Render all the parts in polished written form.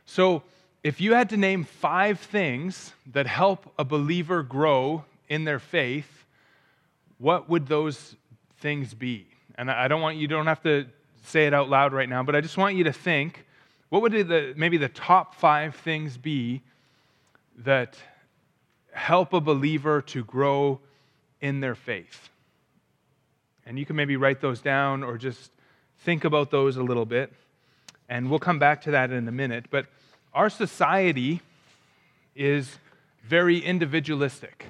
So if you had to name 5 things that help a believer grow in their faith, what would those things be? And I don't want you don't have to say it out loud right now, but I just want you to think, what would maybe the top 5 things be that help a believer to grow in their faith? And you can maybe write those down or just think about those a little bit. And we'll come back to that in a minute. But our society is very individualistic.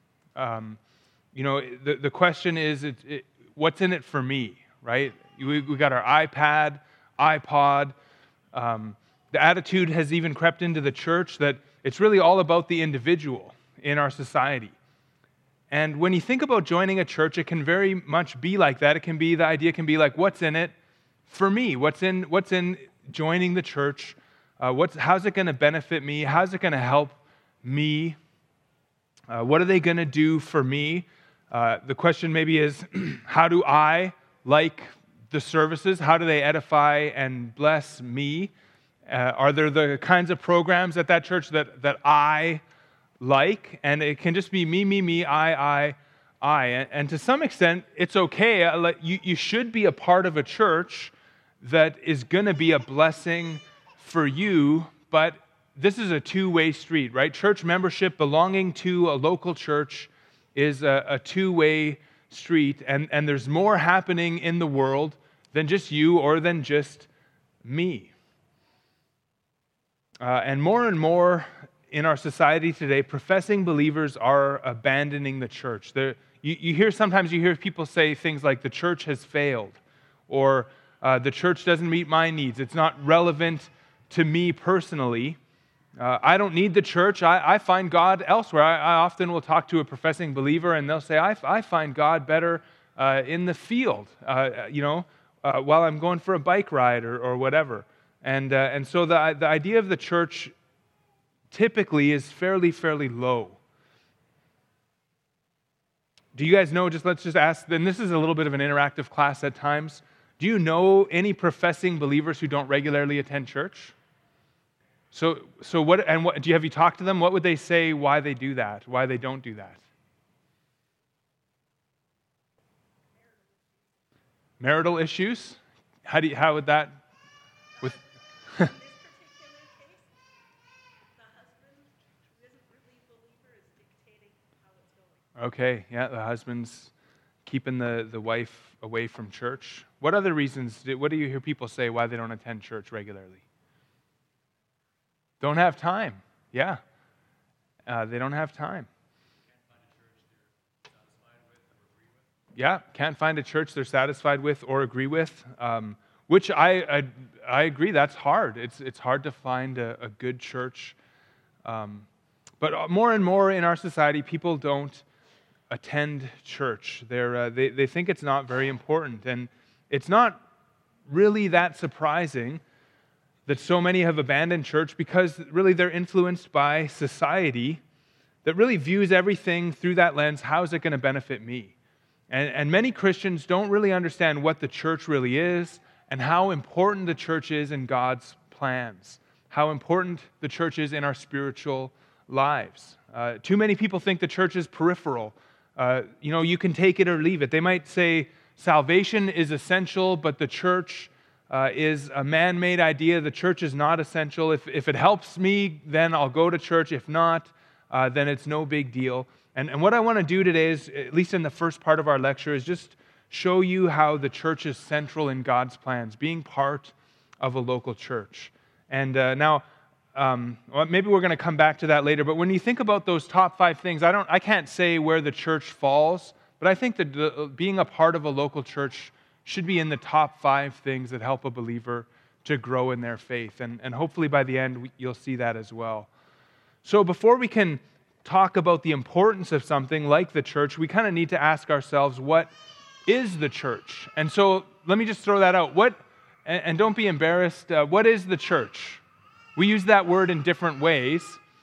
The question is, what's in it for me, right? We got our iPad, iPod. The attitude has even crept into the church that it's really all about the individual in our society. And when you think about joining a church, it can very much be like that. The idea can be like, what's in it for me? What's in joining the church? How's it going to benefit me? How's it going to help me? What are they going to do for me? The question maybe is, how do I like the services? How do they edify and bless me? Are there the kinds of programs at that church that I like? And it can just be me, I. And to some extent, it's okay. You should be a part of a church that is going to be a blessing for you, but this is a two-way street, right? Church membership, belonging to a local church, is a two-way street, and there's more happening in the world than just you or than just me. And more in our society today, professing believers are abandoning the church. Sometimes you hear people say things like, the church has failed, or the church doesn't meet my needs. It's not relevant to me personally. I don't need the church. I find God elsewhere. I often will talk to a professing believer, and they'll say, I find God better in the field, while I'm going for a bike ride or whatever. And so the idea of the church typically is fairly low. Do you guys know, let's just ask, and this is a little bit of an interactive class at times, do you know any professing believers who don't regularly attend church? So have you talked to them? What would they say why they do that, why they don't do that? Marital issues? How would that with In this particular case, the husband who isn't really a believer is dictating how it's going. Okay, yeah, the husband's keeping the wife away from church. What other reasons, what do you hear people say why they don't attend church regularly? Don't have time. Yeah. They don't have time. Yeah, can't find a church they're satisfied with or agree with, which I agree, that's hard. It's hard to find a good church. But more and more in our society, people don't attend church. They think it's not very important. And it's not really that surprising that so many have abandoned church, because really they're influenced by society that really views everything through that lens. How is it going to benefit me? And many Christians don't really understand what the church really is and how important the church is in God's plans, how important the church is in our spiritual lives. Too many people think the church is peripheral. You can take it or leave it. They might say salvation is essential, but the church is a man-made idea. The church is not essential. If it helps me, then I'll go to church. If not, then it's no big deal. And what I want to do today is, at least in the first part of our lecture, is just show you how the church is central in God's plans, being part of a local church. And now, maybe we're going to come back to that later, but when you think about those top 5 things, I can't say where the church falls, but I think that being a part of a local church should be in the top 5 things that help a believer to grow in their faith. And hopefully by the end, you'll see that as well. So before we can talk about the importance of something like the church, we kind of need to ask ourselves, what is the church? And so let me just throw that out. And don't be embarrassed. What is the church? We use that word in different ways.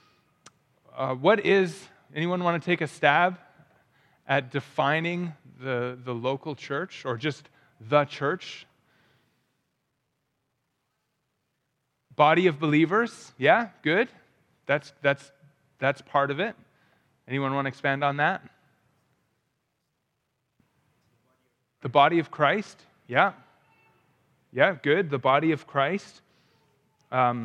Anyone want to take a stab at defining the local church, or just the church? Body of believers, yeah, good. That's part of it. Anyone want to expand on that? The body of Christ, yeah. Yeah, good. The body of Christ. On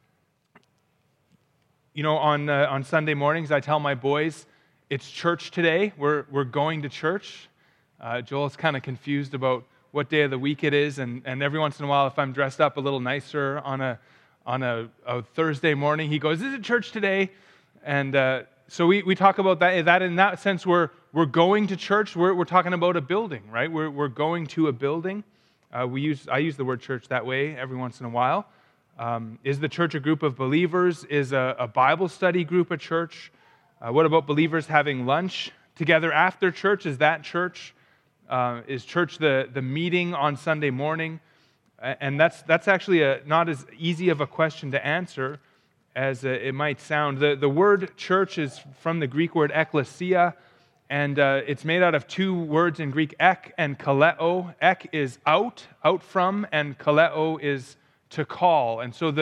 Sunday mornings, I tell my boys, it's church today. We're going to church. Joel's kind of confused about what day of the week it is, and every once in a while, if I'm dressed up a little nicer on a Thursday morning, he goes, "Is it church today?" And so we talk about that. That in that sense, we're going to church. We're talking about a building, right? We're going to a building. I use the word church that way every once in a while. Is the church a group of believers? Is a Bible study group a church? What about believers having lunch together after church? Is that church? Is church the meeting on Sunday morning? And that's actually not as easy of a question to answer as it might sound. The word church is from the Greek word ekklesia, and it's made out of two words in Greek, ek and kaleo. Ek is out from, and kaleo is to call. And so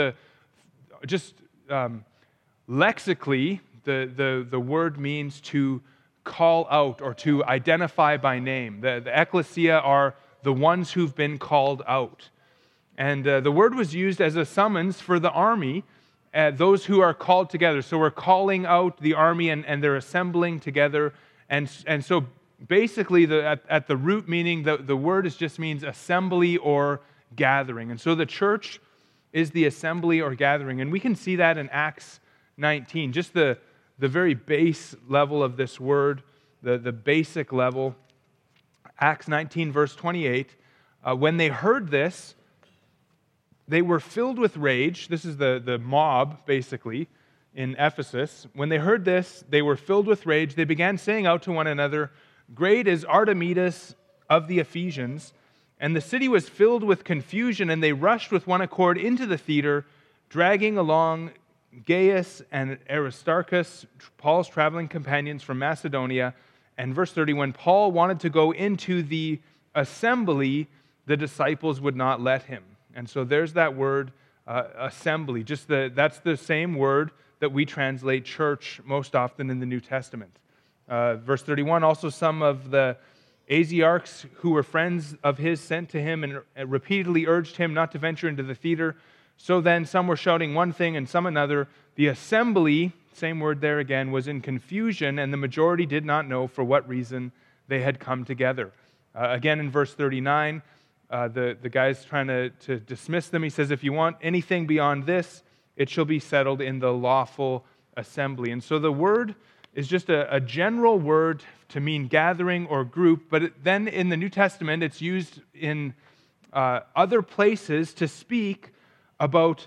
lexically, the word means to call out or to identify by name. The ekklesia are the ones who've been called out. And the word was used as a summons for the army, those who are called together. So we're calling out the army and they're assembling together. And so basically at the root meaning, the word just means assembly or gathering. And so the church is the assembly or gathering. And we can see that in Acts 19, just the very base level of this word, the basic level. Acts 19, verse 28, when they heard this, they were filled with rage. This is the mob, basically, in Ephesus. When they heard this, they were filled with rage. They began saying out to one another, "Great is Artemis of the Ephesians." And the city was filled with confusion, and they rushed with one accord into the theater, dragging along Gaius and Aristarchus, Paul's traveling companions from Macedonia. And verse 30, when Paul wanted to go into the assembly, the disciples would not let him. And so there's that word, assembly. That's the same word that we translate church most often in the New Testament. Verse 31, also some of the Asiarchs who were friends of his sent to him and repeatedly urged him not to venture into the theater. So then some were shouting one thing and some another. The assembly, same word there again, was in confusion, and the majority did not know for what reason they had come together. Again in verse 39, the guy's trying to dismiss them. He says, if you want anything beyond this, it shall be settled in the lawful assembly. And so the word is just a general word to mean gathering or group, but then in the New Testament, it's used in other places to speak about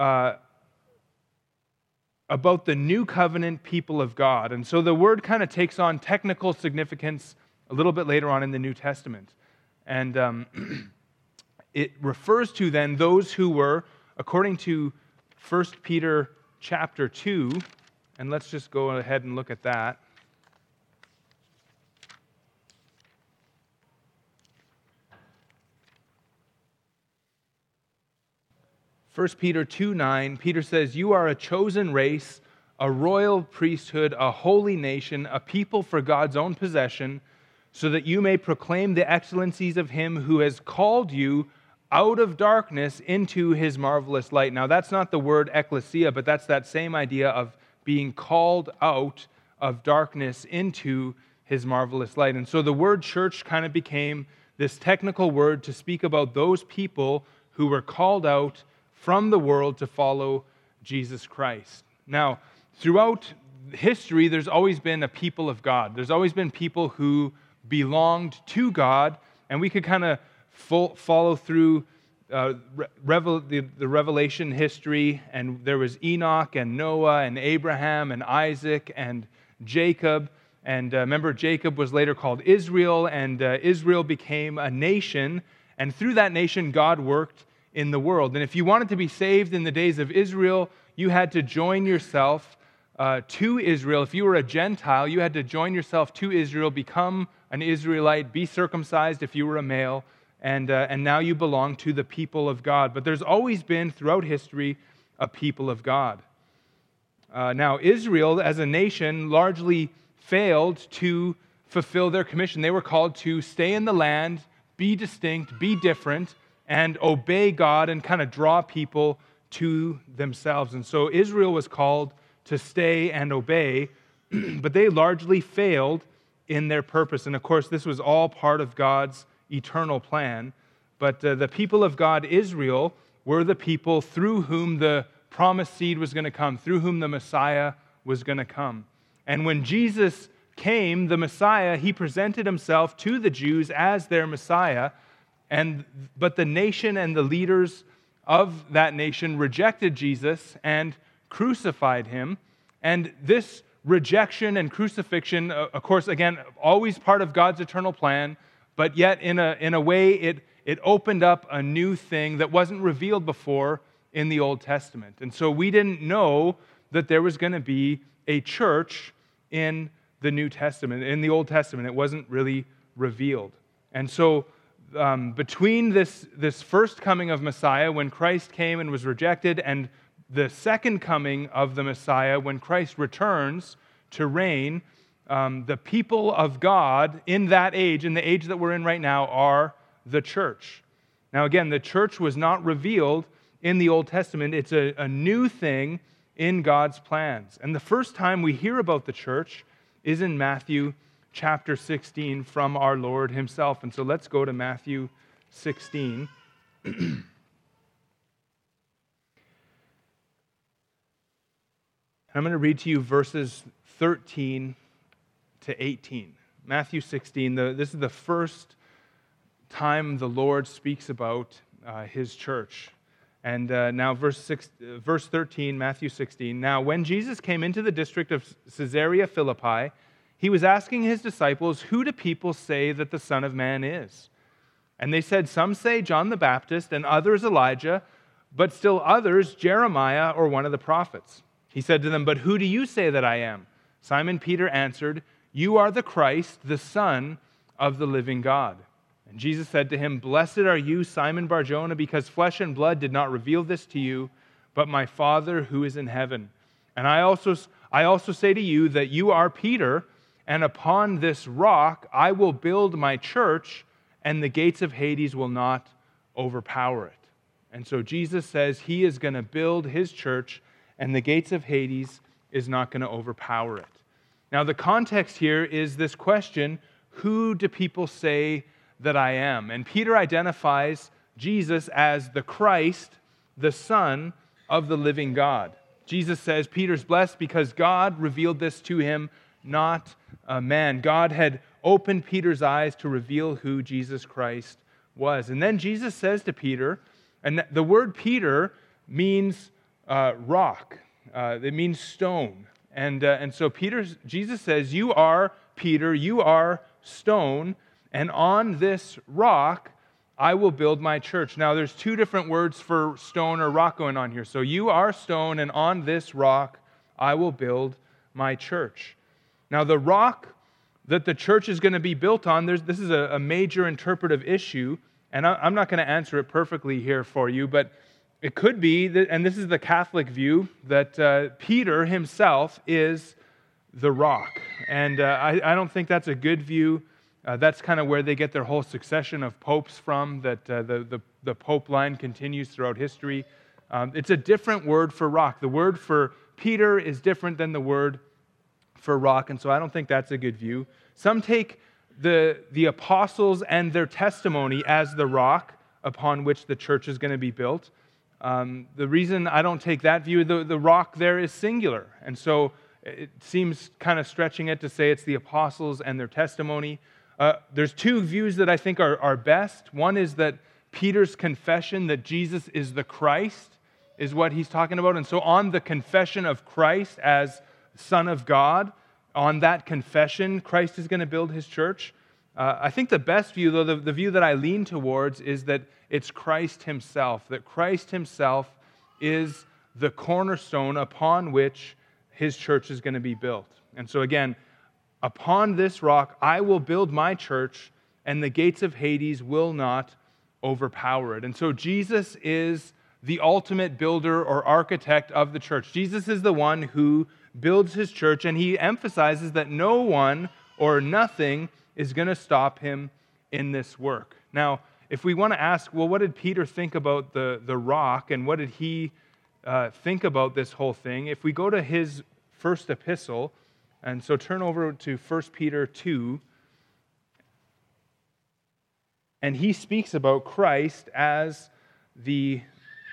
the new covenant people of God. And so the word kind of takes on technical significance a little bit later on in the New Testament. And it refers to then those who were, according to 1 Peter chapter 2, and let's just go ahead and look at that. First Peter 2:9, Peter says, "You are a chosen race, a royal priesthood, a holy nation, a people for God's own possession, so that you may proclaim the excellencies of him who has called you out of darkness into his marvelous light." Now, that's not the word ekklesia, but that's that same idea of being called out of darkness into his marvelous light. And so the word church kind of became this technical word to speak about those people who were called out from the world to follow Jesus Christ. Now, throughout history, there's always been a people of God. There's always been people who belonged to God, and we could kind of follow through the Revelation history, and there was Enoch and Noah and Abraham and Isaac and Jacob. And remember, Jacob was later called Israel, and Israel became a nation, and through that nation, God worked in the world. And if you wanted to be saved in the days of Israel, you had to join yourself to Israel. If you were a Gentile, you had to join yourself to Israel, become an Israelite, be circumcised if you were a male, and now you belong to the people of God. But there's always been, throughout history, a people of God. Now, Israel as a nation largely failed to fulfill their commission. They were called to stay in the land, be distinct, be different, and obey God and kind of draw people to themselves. And so Israel was called to stay and obey, but they largely failed in their purpose. And of course, this was all part of God's eternal plan. But the people of God, Israel, were the people through whom the promised seed was going to come, through whom the Messiah was going to come. And when Jesus came, the Messiah, he presented himself to the Jews as their Messiah, but the nation and the leaders of that nation rejected Jesus and crucified him. And this rejection and crucifixion, of course, again, always part of God's eternal plan, but yet in a way it opened up a new thing that wasn't revealed before in the Old Testament. And so we didn't know that there was going to be a church in the New Testament. In the Old Testament, it wasn't really revealed. And so between this first coming of Messiah, when Christ came and was rejected, and the second coming of the Messiah, when Christ returns to reign, the people of God in that age, in the age that we're in right now, are the church. Now again, the church was not revealed in the Old Testament. It's a new thing in God's plans. And the first time we hear about the church is in Matthew chapter 16 from our Lord himself. And so let's go to Matthew 16. I'm going to read to you verses 13 to 18. Matthew 16, this is the first time the Lord speaks about his church. And now verse 13, Matthew 16. Now when Jesus came into the district of Caesarea Philippi, he was asking his disciples, "Who do people say that the Son of Man is?" And they said, "Some say John the Baptist, and others Elijah, but still others Jeremiah or one of the prophets." He said to them, "But who do you say that I am?" Simon Peter answered, "You are the Christ, the Son of the living God." And Jesus said to him, "Blessed are you, Simon Bar-Jonah, because flesh and blood did not reveal this to you, but my Father who is in heaven. And I also say to you that you are Peter, and upon this rock I will build my church, and the gates of Hades will not overpower it." And so Jesus says he is going to build his church, and the gates of Hades is not going to overpower it. Now the context here is this question, who do people say that I am? And Peter identifies Jesus as the Christ, the Son of the living God. Jesus says Peter's blessed because God revealed this to him, not man. God had opened Peter's eyes to reveal who Jesus Christ was. And then Jesus says to Peter, and the word Peter means rock. It means stone. And so Jesus says, "You are Peter, you are stone, and on this rock I will build my church." Now there's two different words for stone or rock going on here. So you are stone, and on this rock I will build my church. Now the rock that the church is going to be built on, this is a major interpretive issue, and I'm not going to answer it perfectly here for you, but it could be, and this is the Catholic view, that Peter himself is the rock. And I don't think that's a good view. That's kind of where they get their whole succession of popes from, that the pope line continues throughout history. It's a different word for rock. The word for Peter is different than the word for rock, and so I don't think that's a good view. Some take the apostles and their testimony as the rock upon which the church is going to be built. The reason I don't take that view, the rock there is singular, and so it seems kind of stretching it to say it's the apostles and their testimony. There's two views that I think are best. One is that Peter's confession that Jesus is the Christ is what he's talking about, and so on the confession of Christ as Son of God, on that confession, Christ is going to build his church. I think the best view, though, the view that I lean towards, is that it's Christ himself, that Christ himself is the cornerstone upon which his church is going to be built. And so again, upon this rock I will build my church, and the gates of Hades will not overpower it. And so Jesus is the ultimate builder or architect of the church. Jesus is the one who builds his church, and he emphasizes that no one or nothing is going to stop him in this work. Now, if we want to ask, well, what did Peter think about the rock, and what did he think about this whole thing? If we go to his first epistle, and so turn over to 1 Peter 2, and he speaks about Christ as the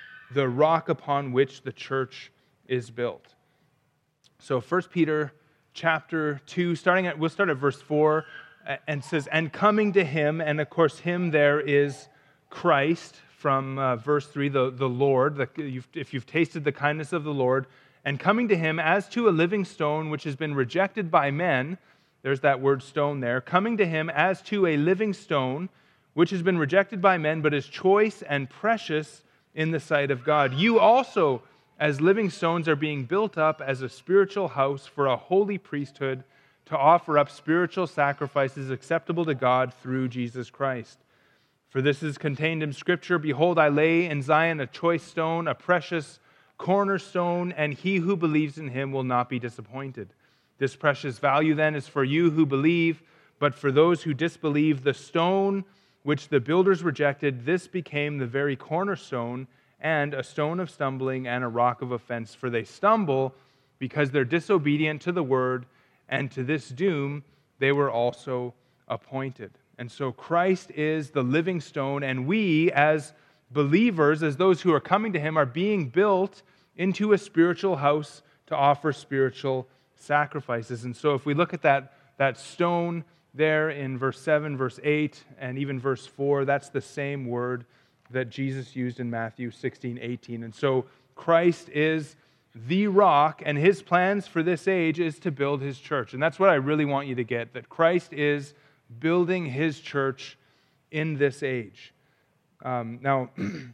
rock upon which the church is built. So 1 Peter chapter 2, we'll start at verse 4, and says, and coming to him, and of course him there is Christ, from verse 3, the Lord, if you've tasted the kindness of the Lord, and coming to him as to a living stone which has been rejected by men, there's that word stone there, coming to him as to a living stone which has been rejected by men, but is choice and precious in the sight of God. You also, as living stones, are being built up as a spiritual house for a holy priesthood, to offer up spiritual sacrifices acceptable to God through Jesus Christ. For this is contained in Scripture, behold, I lay in Zion a choice stone, a precious cornerstone, and he who believes in him will not be disappointed. This precious value then is for you who believe, but for those who disbelieve, the stone which the builders rejected, this became the very cornerstone, and a stone of stumbling and a rock of offense. For they stumble because they're disobedient to the word, and to this doom they were also appointed. And so Christ is the living stone, and we as believers, as those who are coming to him, are being built into a spiritual house to offer spiritual sacrifices. And so if we look at that stone there in verse 7, verse 8, and even verse 4, that's the same word that Jesus used in Matthew 16, 18. And so Christ is the rock, and his plans for this age is to build his church. And that's what I really want you to get, that Christ is building his church in this age. Now,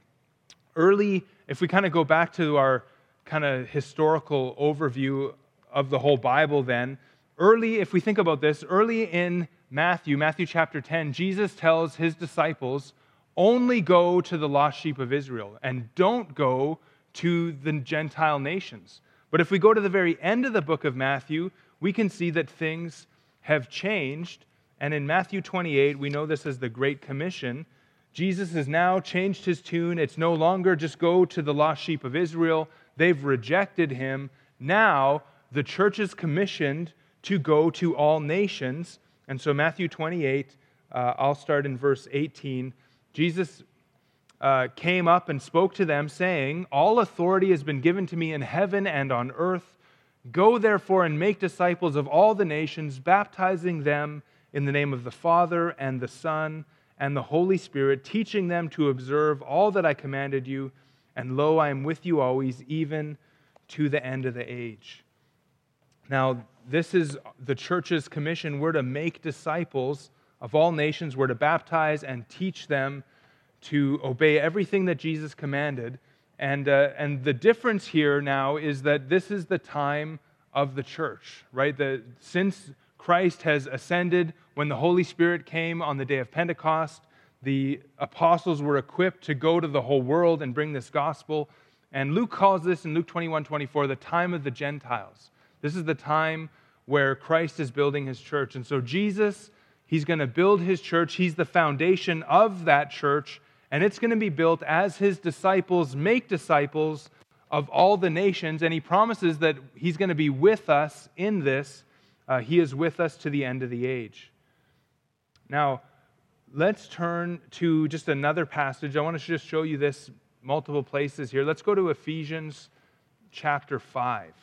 early, if we kind of go back to our kind of historical overview of the whole Bible then, early, if we think about this, early in Matthew chapter 10, Jesus tells his disciples, only go to the lost sheep of Israel and don't go to the Gentile nations. But if we go to the very end of the book of Matthew, we can see that things have changed. And in Matthew 28, we know this as the Great Commission. Jesus has now changed his tune. It's no longer just go to the lost sheep of Israel. They've rejected him. Now the church is commissioned to go to all nations. And so Matthew 28, I'll start in verse 18. Jesus came up and spoke to them, saying, all authority has been given to me in heaven and on earth. Go therefore and make disciples of all the nations, baptizing them in the name of the Father and the Son and the Holy Spirit, teaching them to observe all that I commanded you. And lo, I am with you always, even to the end of the age. Now, this is the church's commission. We're to make disciples of all nations. We're to baptize and teach them to obey everything that Jesus commanded. And the difference here now is that this is the time of the church, right? Since Christ has ascended, when the Holy Spirit came on the day of Pentecost, the apostles were equipped to go to the whole world and bring this gospel. And Luke calls this in Luke 21:24 the time of the Gentiles. This is the time where Christ is building his church. And so Jesus, he's going to build his church. He's the foundation of that church. And it's going to be built as his disciples make disciples of all the nations. And he promises that he's going to be with us in this. He is with us to the end of the age. Now, let's turn to just another passage. I want to just show you this multiple places here. Let's go to Ephesians chapter 5.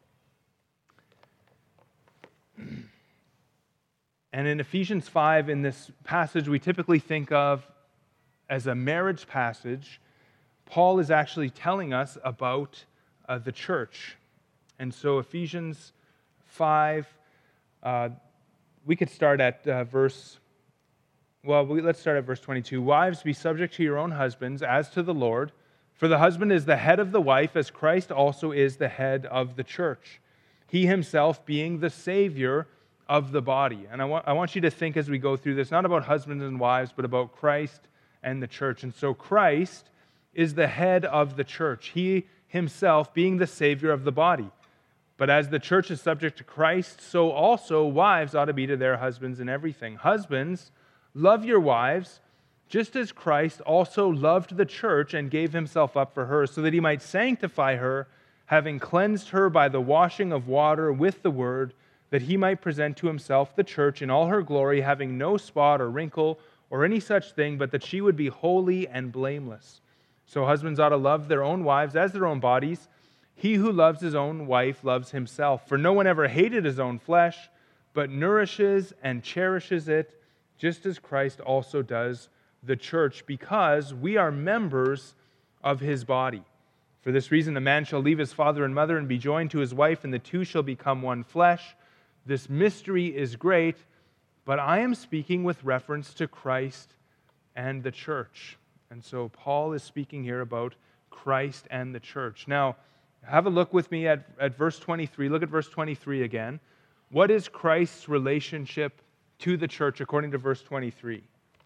And in Ephesians 5, in this passage, we typically think of as a marriage passage. Paul is actually telling us about the church. And so Ephesians 5, we could start at let's start at verse 22. Wives, be subject to your own husbands as to the Lord. For the husband is the head of the wife, as Christ also is the head of the church. He himself being the Savior of the body. And I want you to think as we go through this, not about husbands and wives, but about Christ and the church. And so Christ is the head of the church, he himself being the Savior of the body. But as the church is subject to Christ, so also wives ought to be to their husbands in everything. Husbands, love your wives, just as Christ also loved the church and gave himself up for her, so that he might sanctify her, having cleansed her by the washing of water with the word, that he might present to himself the church in all her glory, having no spot or wrinkle or any such thing, but that she would be holy and blameless. So husbands ought to love their own wives as their own bodies. He who loves his own wife loves himself. For no one ever hated his own flesh, but nourishes and cherishes it, just as Christ also does the church, because we are members of his body. For this reason, a man shall leave his father and mother and be joined to his wife, and the two shall become one flesh. This mystery is great, but I am speaking with reference to Christ and the church. And so Paul is speaking here about Christ and the church. Now, have a look with me at verse 23. Look at verse 23 again. What is Christ's relationship to the church according to verse 23?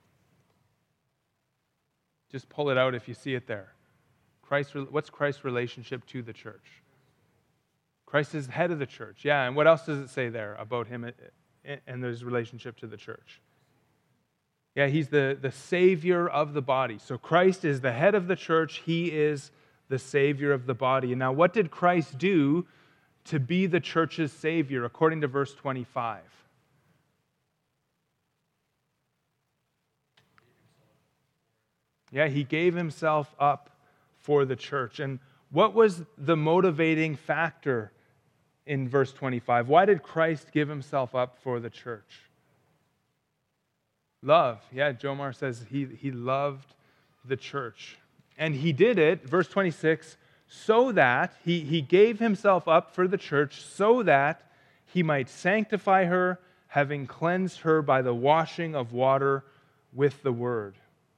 Just pull it out if you see it there. What's Christ's relationship to the church? Christ is the head of the church. Yeah, and what else does it say there about him and his relationship to the church? Yeah, he's the Savior of the body. So Christ is the head of the church. He is the Savior of the body. And now what did Christ do to be the church's Savior according to verse 25? Yeah, he gave himself up for the church. And what was the motivating factor in verse 25? Why did Christ give himself up for the church? Love. Yeah, Jomar says he loved the church. And he did it, verse 26, so that he gave himself up for the church so that he might sanctify her, having cleansed her by the washing of water with the word.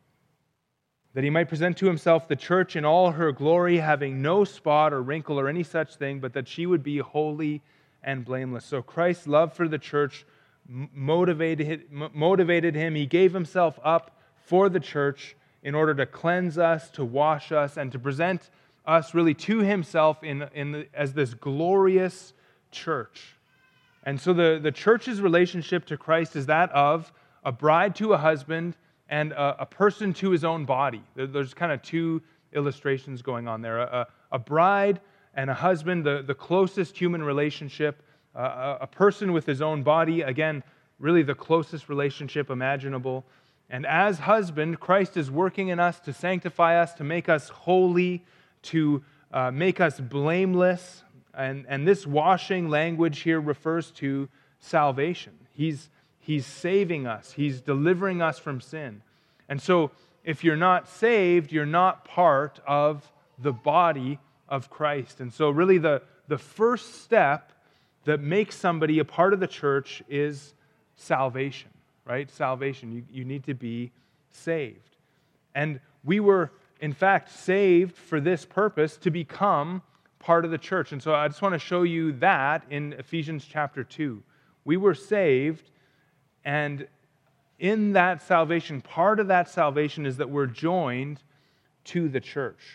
That he might present to himself the church in all her glory, having no spot or wrinkle or any such thing, but that she would be holy and blameless. So Christ's love for the church motivated him. He gave himself up for the church in order to cleanse us, to wash us, and to present us really to himself as this glorious church. And so the church's relationship to Christ is that of a bride to a husband and a person to his own body. There's kind of two illustrations going on there. A bride and a husband, the closest human relationship. A person with his own body, again, really the closest relationship imaginable. And as husband, Christ is working in us to sanctify us, to make us holy, to make us blameless. And this washing language here refers to salvation. He's saving us. He's delivering us from sin. And so if you're not saved, you're not part of the body of Christ. And so really the first step that makes somebody a part of the church is salvation, right? Salvation. You need to be saved. And we were, in fact, saved for this purpose, to become part of the church. And so I just want to show you that in Ephesians chapter 2. We were saved, and in that salvation, part of that salvation is that we're joined to the church.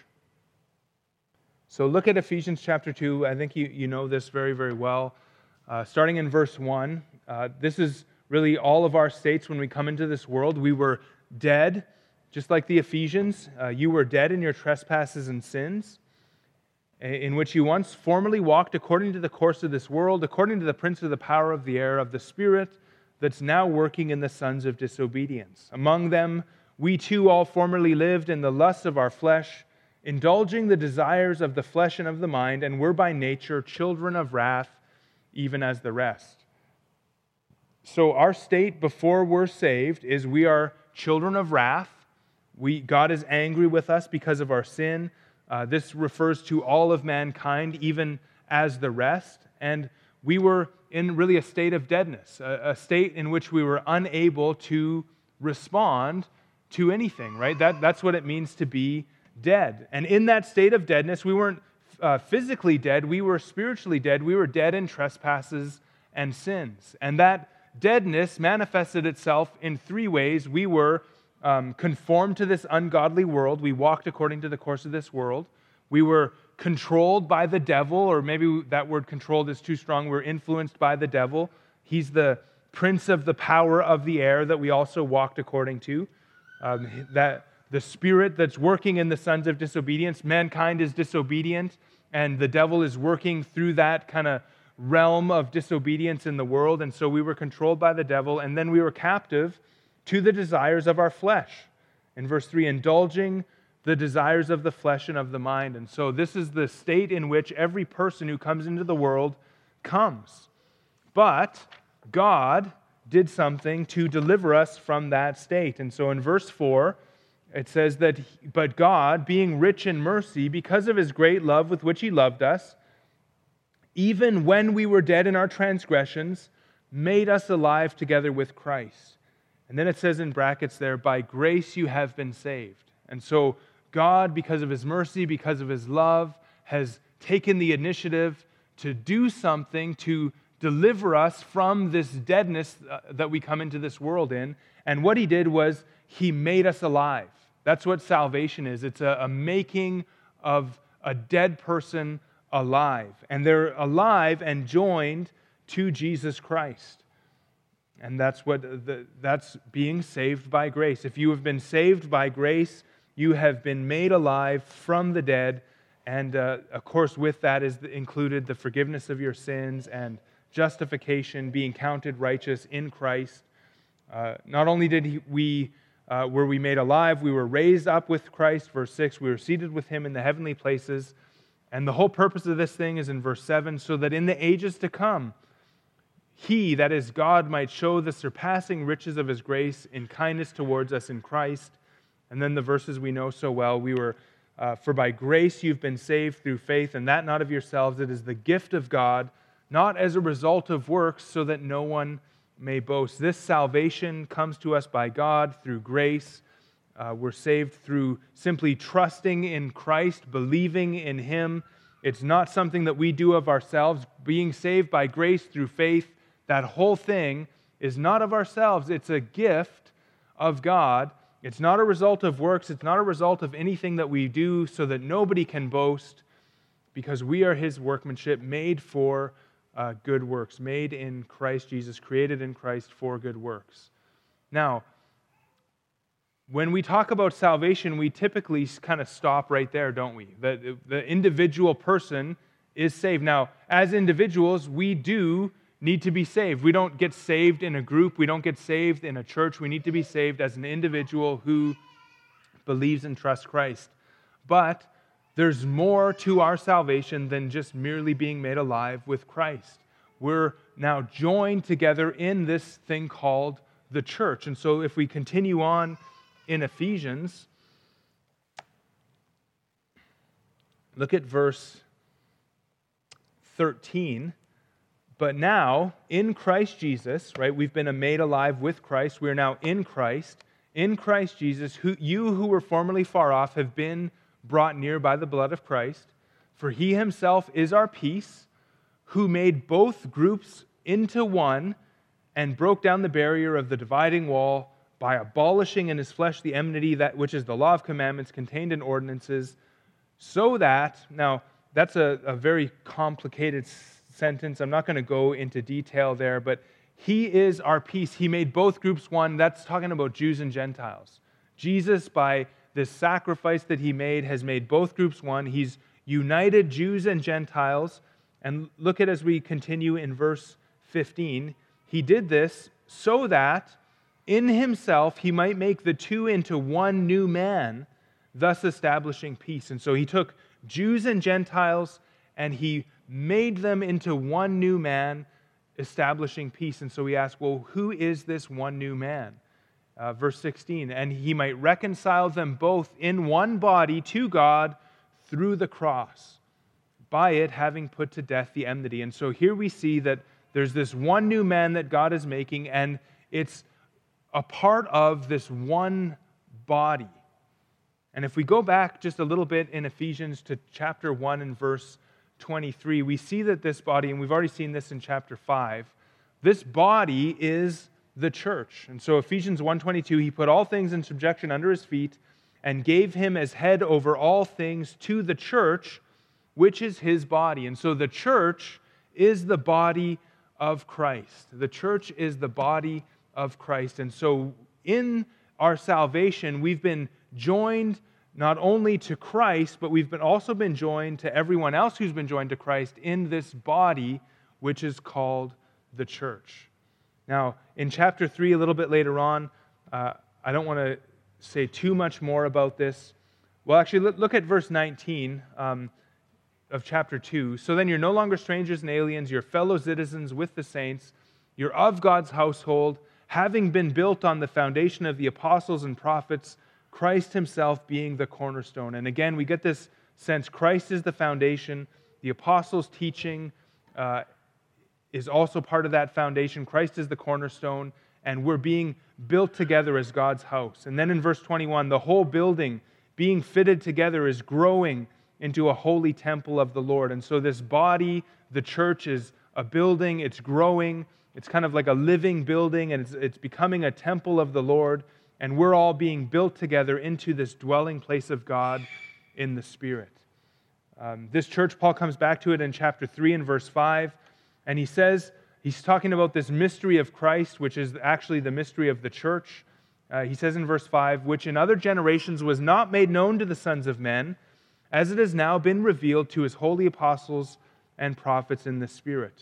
So look at Ephesians chapter 2. I think you know this very, very well. Starting in verse 1, this is really all of our states when we come into this world. We were dead, just like the Ephesians. You were dead in your trespasses and sins, in which you once formerly walked according to the course of this world, according to the prince of the power of the air, of the spirit that's now working in the sons of disobedience. Among them, we too all formerly lived in the lusts of our flesh, indulging the desires of the flesh and of the mind, and were by nature children of wrath, even as the rest. So our state before we're saved is we are children of wrath. God is angry with us because of our sin. This refers to all of mankind, even as the rest. And we were in really a state of deadness, a state in which we were unable to respond to anything, right? That's what it means to be dead. And in that state of deadness, we weren't physically dead, we were spiritually dead. We were dead in trespasses and sins. And that deadness manifested itself in three ways. We were conformed to this ungodly world. We walked according to the course of this world. We were controlled by the devil, or maybe that word controlled is too strong. We're influenced by the devil. He's the prince of the power of the air that we also walked according to. That the spirit that's working in the sons of disobedience, mankind is disobedient, and the devil is working through that kind of realm of disobedience in the world. And so we were controlled by the devil, and then we were captive to the desires of our flesh. In verse 3, indulging the desires of the flesh and of the mind. And so this is the state in which every person who comes into the world comes. But God did something to deliver us from that state. And so in verse 4, it says that, but God, being rich in mercy, because of His great love with which He loved us, even when we were dead in our transgressions, made us alive together with Christ. And then it says in brackets there, by grace you have been saved. And so God, because of His mercy, because of His love, has taken the initiative to do something to deliver us from this deadness that we come into this world in. And what He did was He made us alive. That's what salvation is. It's a making of a dead person alive. And they're alive and joined to Jesus Christ. And that's that's being saved by grace. If you have been saved by grace, you have been made alive from the dead. And of course, with that is included the forgiveness of your sins and justification, being counted righteous in Christ. Not only were we made alive, we were raised up with Christ. Verse 6, we were seated with Him in the heavenly places. And the whole purpose of this thing is in verse 7, so that in the ages to come, He, that is God, might show the surpassing riches of His grace in kindness towards us in Christ. And then the verses we know so well, for by grace you've been saved through faith, and that not of yourselves, it is the gift of God, not as a result of works, so that no one may boast. This salvation comes to us by God through grace. We're saved through simply trusting in Christ, believing in Him. It's not something that we do of ourselves. Being saved by grace through faith, that whole thing is not of ourselves. It's a gift of God. It's not a result of works. It's not a result of anything that we do so that nobody can boast, because we are His workmanship, made for good works, made in Christ Jesus, created in Christ for good works. Now, when we talk about salvation, we typically kind of stop right there, don't we? The individual person is saved. Now, as individuals, we do need to be saved. We don't get saved in a group. We don't get saved in a church. We need to be saved as an individual who believes and trusts Christ. But there's more to our salvation than just merely being made alive with Christ. We're now joined together in this thing called the church. And so if we continue on in Ephesians, look at verse 13. But now, in Christ Jesus, right, we've been made alive with Christ. We are now in Christ Jesus, you who were formerly far off have been brought near by the blood of Christ. For He Himself is our peace, who made both groups into one and broke down the barrier of the dividing wall by abolishing in His flesh the enmity, that which is the law of commandments contained in ordinances, so that, now that's a very complicated sentence. I'm not going to go into detail there, but He is our peace. He made both groups one. That's talking about Jews and Gentiles. Jesus, by this sacrifice that He made, has made both groups one. He's united Jews and Gentiles. And look at as we continue in verse 15. He did this so that in Himself He might make the two into one new man, thus establishing peace. And so He took Jews and Gentiles and He made them into one new man, establishing peace. And so we ask, well, who is this one new man? Verse 16, and He might reconcile them both in one body to God through the cross, by it having put to death the enmity. And so here we see that there's this one new man that God is making, and it's a part of this one body. And if we go back just a little bit in Ephesians to chapter 1 and verse 23, we see that this body, and we've already seen this in chapter 5, this body is the church. And so Ephesians 1:22, he put all things in subjection under his feet and gave him as head over all things to the church, which is his body. And so the church is the body of Christ. The church is the body of Christ. And so in our salvation, we've been joined not only to Christ, but we've also been joined to everyone else who's been joined to Christ in this body, which is called the church. Now, in chapter 3, a little bit later on, I don't want to say too much more about this. Well, actually, look at verse 19 of chapter 2. So then you're no longer strangers and aliens, you're fellow citizens with the saints, you're of God's household, having been built on the foundation of the apostles and prophets, Christ himself being the cornerstone. And again, we get this sense Christ is the foundation. The apostles' teaching is also part of that foundation. Christ is the cornerstone, and we're being built together as God's house. And then in verse 21, the whole building being fitted together is growing into a holy temple of the Lord. And so this body, the church, is a building. It's growing. It's kind of like a living building, and it's becoming a temple of the Lord. And we're all being built together into this dwelling place of God in the Spirit. This church, Paul comes back to it in chapter 3 and verse 5, and he says, he's talking about this mystery of Christ, which is actually the mystery of the church. He says in verse 5, which in other generations was not made known to the sons of men, as it has now been revealed to his holy apostles and prophets in the Spirit.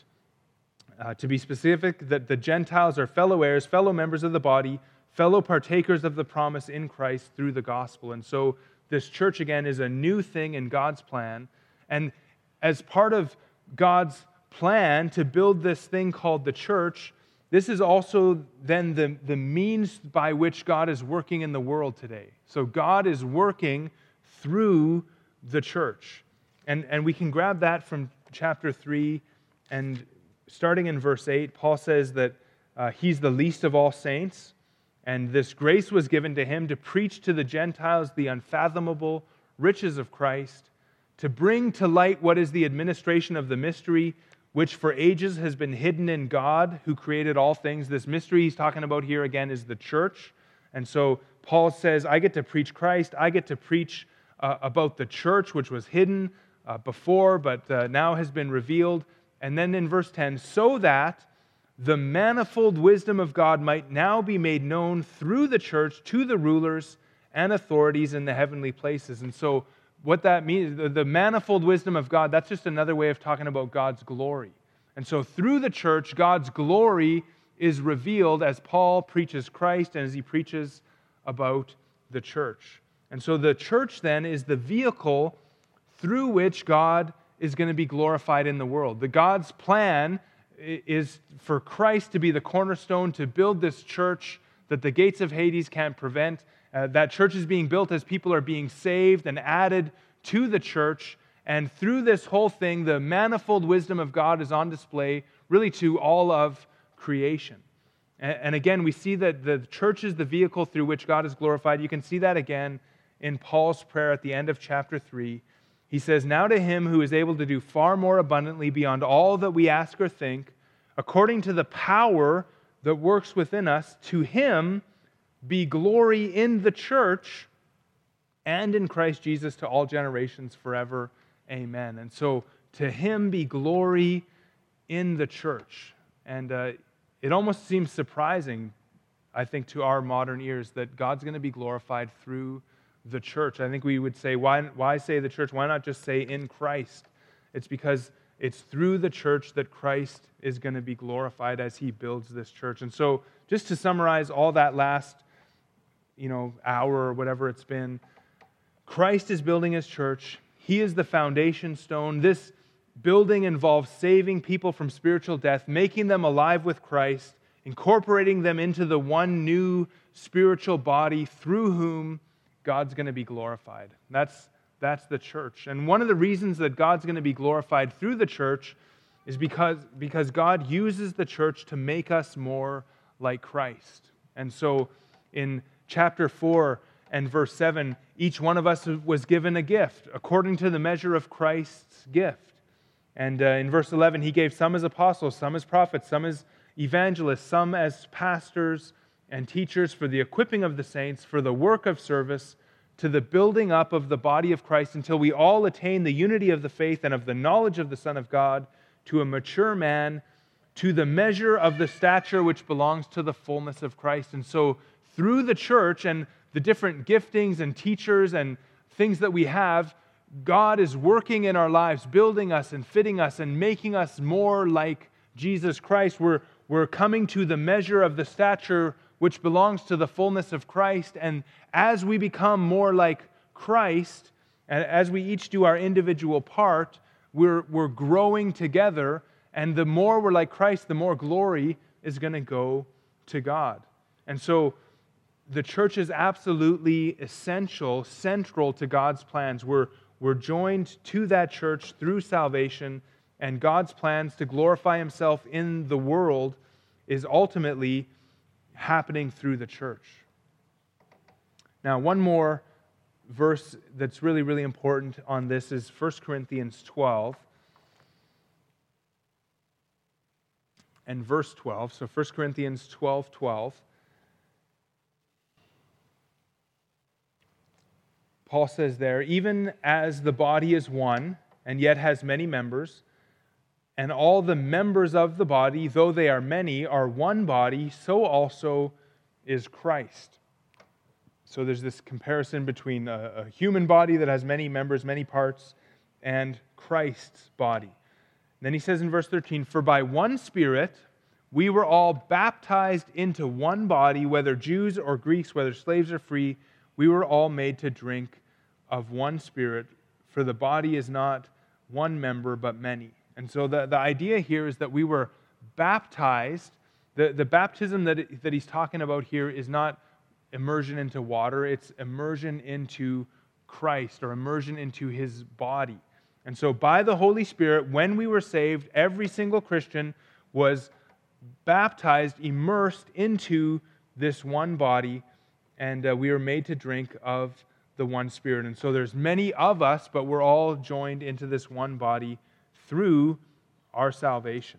To be specific, that the Gentiles are fellow heirs, fellow members of the body, fellow partakers of the promise in Christ through the gospel. And so this church, again, is a new thing in God's plan. And as part of God's plan to build this thing called the church, this is also then the means by which God is working in the world today. So God is working through the church. And we can grab that from chapter 3, and starting in verse 8, Paul says that he's the least of all saints, and this grace was given to him to preach to the Gentiles the unfathomable riches of Christ, to bring to light what is the administration of the mystery, which for ages has been hidden in God, who created all things. This mystery he's talking about here again is the church. And so Paul says, I get to preach Christ, I get to preach about the church, which was hidden before, but now has been revealed. And then in verse 10, so that the manifold wisdom of God might now be made known through the church to the rulers and authorities in the heavenly places. And so what that means, the manifold wisdom of God, that's just another way of talking about God's glory. And so through the church, God's glory is revealed as Paul preaches Christ and as he preaches about the church. And so the church then is the vehicle through which God is going to be glorified in the world. God's plan is for Christ to be the cornerstone, to build this church that the gates of Hades can't prevent. That church is being built as people are being saved and added to the church. And through this whole thing, the manifold wisdom of God is on display really to all of creation. And again, we see that the church is the vehicle through which God is glorified. You can see that again in Paul's prayer at the end of chapter 3. He says, now to him who is able to do far more abundantly beyond all that we ask or think, according to the power that works within us, to him be glory in the church and in Christ Jesus to all generations forever. Amen. And so to him be glory in the church. And it almost seems surprising, I think, to our modern ears that God's going to be glorified through the church. I think we would say, why say the church? Why not just say in Christ? It's because it's through the church that Christ is going to be glorified as he builds this church. And so just to summarize all that last hour or whatever it's been, Christ is building his church. He is the foundation stone. This building involves saving people from spiritual death, making them alive with Christ, incorporating them into the one new spiritual body through whom God's going to be glorified. That's the church. And one of the reasons that God's going to be glorified through the church is because God uses the church to make us more like Christ. And so in chapter 4 and verse 7, each one of us was given a gift according to the measure of Christ's gift. And in verse 11, he gave some as apostles, some as prophets, some as evangelists, some as pastors and teachers, for the equipping of the saints, for the work of service, to the building up of the body of Christ, until we all attain the unity of the faith and of the knowledge of the Son of God, to a mature man, to the measure of the stature which belongs to the fullness of Christ. And so through the church and the different giftings and teachers and things that we have, God is working in our lives, building us and fitting us and making us more like Jesus Christ. We're coming to the measure of the stature which belongs to the fullness of Christ. And as we become more like Christ, and as we each do our individual part, we're growing together. And the more we're like Christ, the more glory is going to go to God. And so the church is absolutely essential, central to God's plans. We're joined to that church through salvation, and God's plans to glorify Himself in the world is ultimately happening through the church. Now, one more verse that's really, really important on this is 1 Corinthians 12 and verse 12. So 1 Corinthians 12:12. Paul says there, even as the body is one and yet has many members, and all the members of the body, though they are many, are one body, so also is Christ. So there's this comparison between a human body that has many members, many parts, and Christ's body. And then he says in verse 13, for by one Spirit we were all baptized into one body, whether Jews or Greeks, whether slaves or free, we were all made to drink of one Spirit, for the body is not one member but many. And so the idea here is that we were baptized. The baptism that he's talking about here is not immersion into water, it's immersion into Christ, or immersion into His body. And so by the Holy Spirit, when we were saved, every single Christian was baptized, immersed into this one body, and we were made to drink of the one Spirit. And so there's many of us, but we're all joined into this one body through our salvation.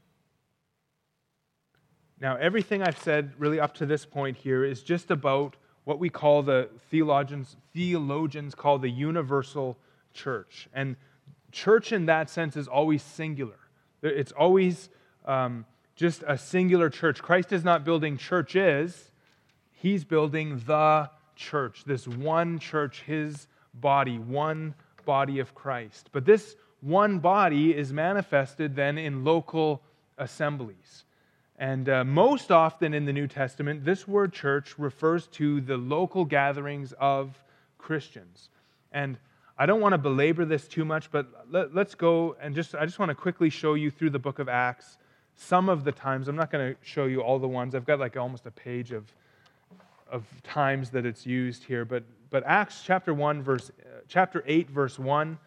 Now, everything I've said really up to this point here is just about what we call the theologians call the universal church. And church in that sense is always singular. It's always just a singular church. Christ is not building churches. He's building the church, this one church, His body, one body of Christ. But this one body is manifested then in local assemblies. And most often in the New Testament, this word church refers to the local gatherings of Christians. And I don't want to belabor this too much, but let's go and I just want to quickly show you through the book of Acts some of the times. I'm not going to show you all the ones. I've got like almost a page of times that it's used here. But Acts chapter 8, verse 1,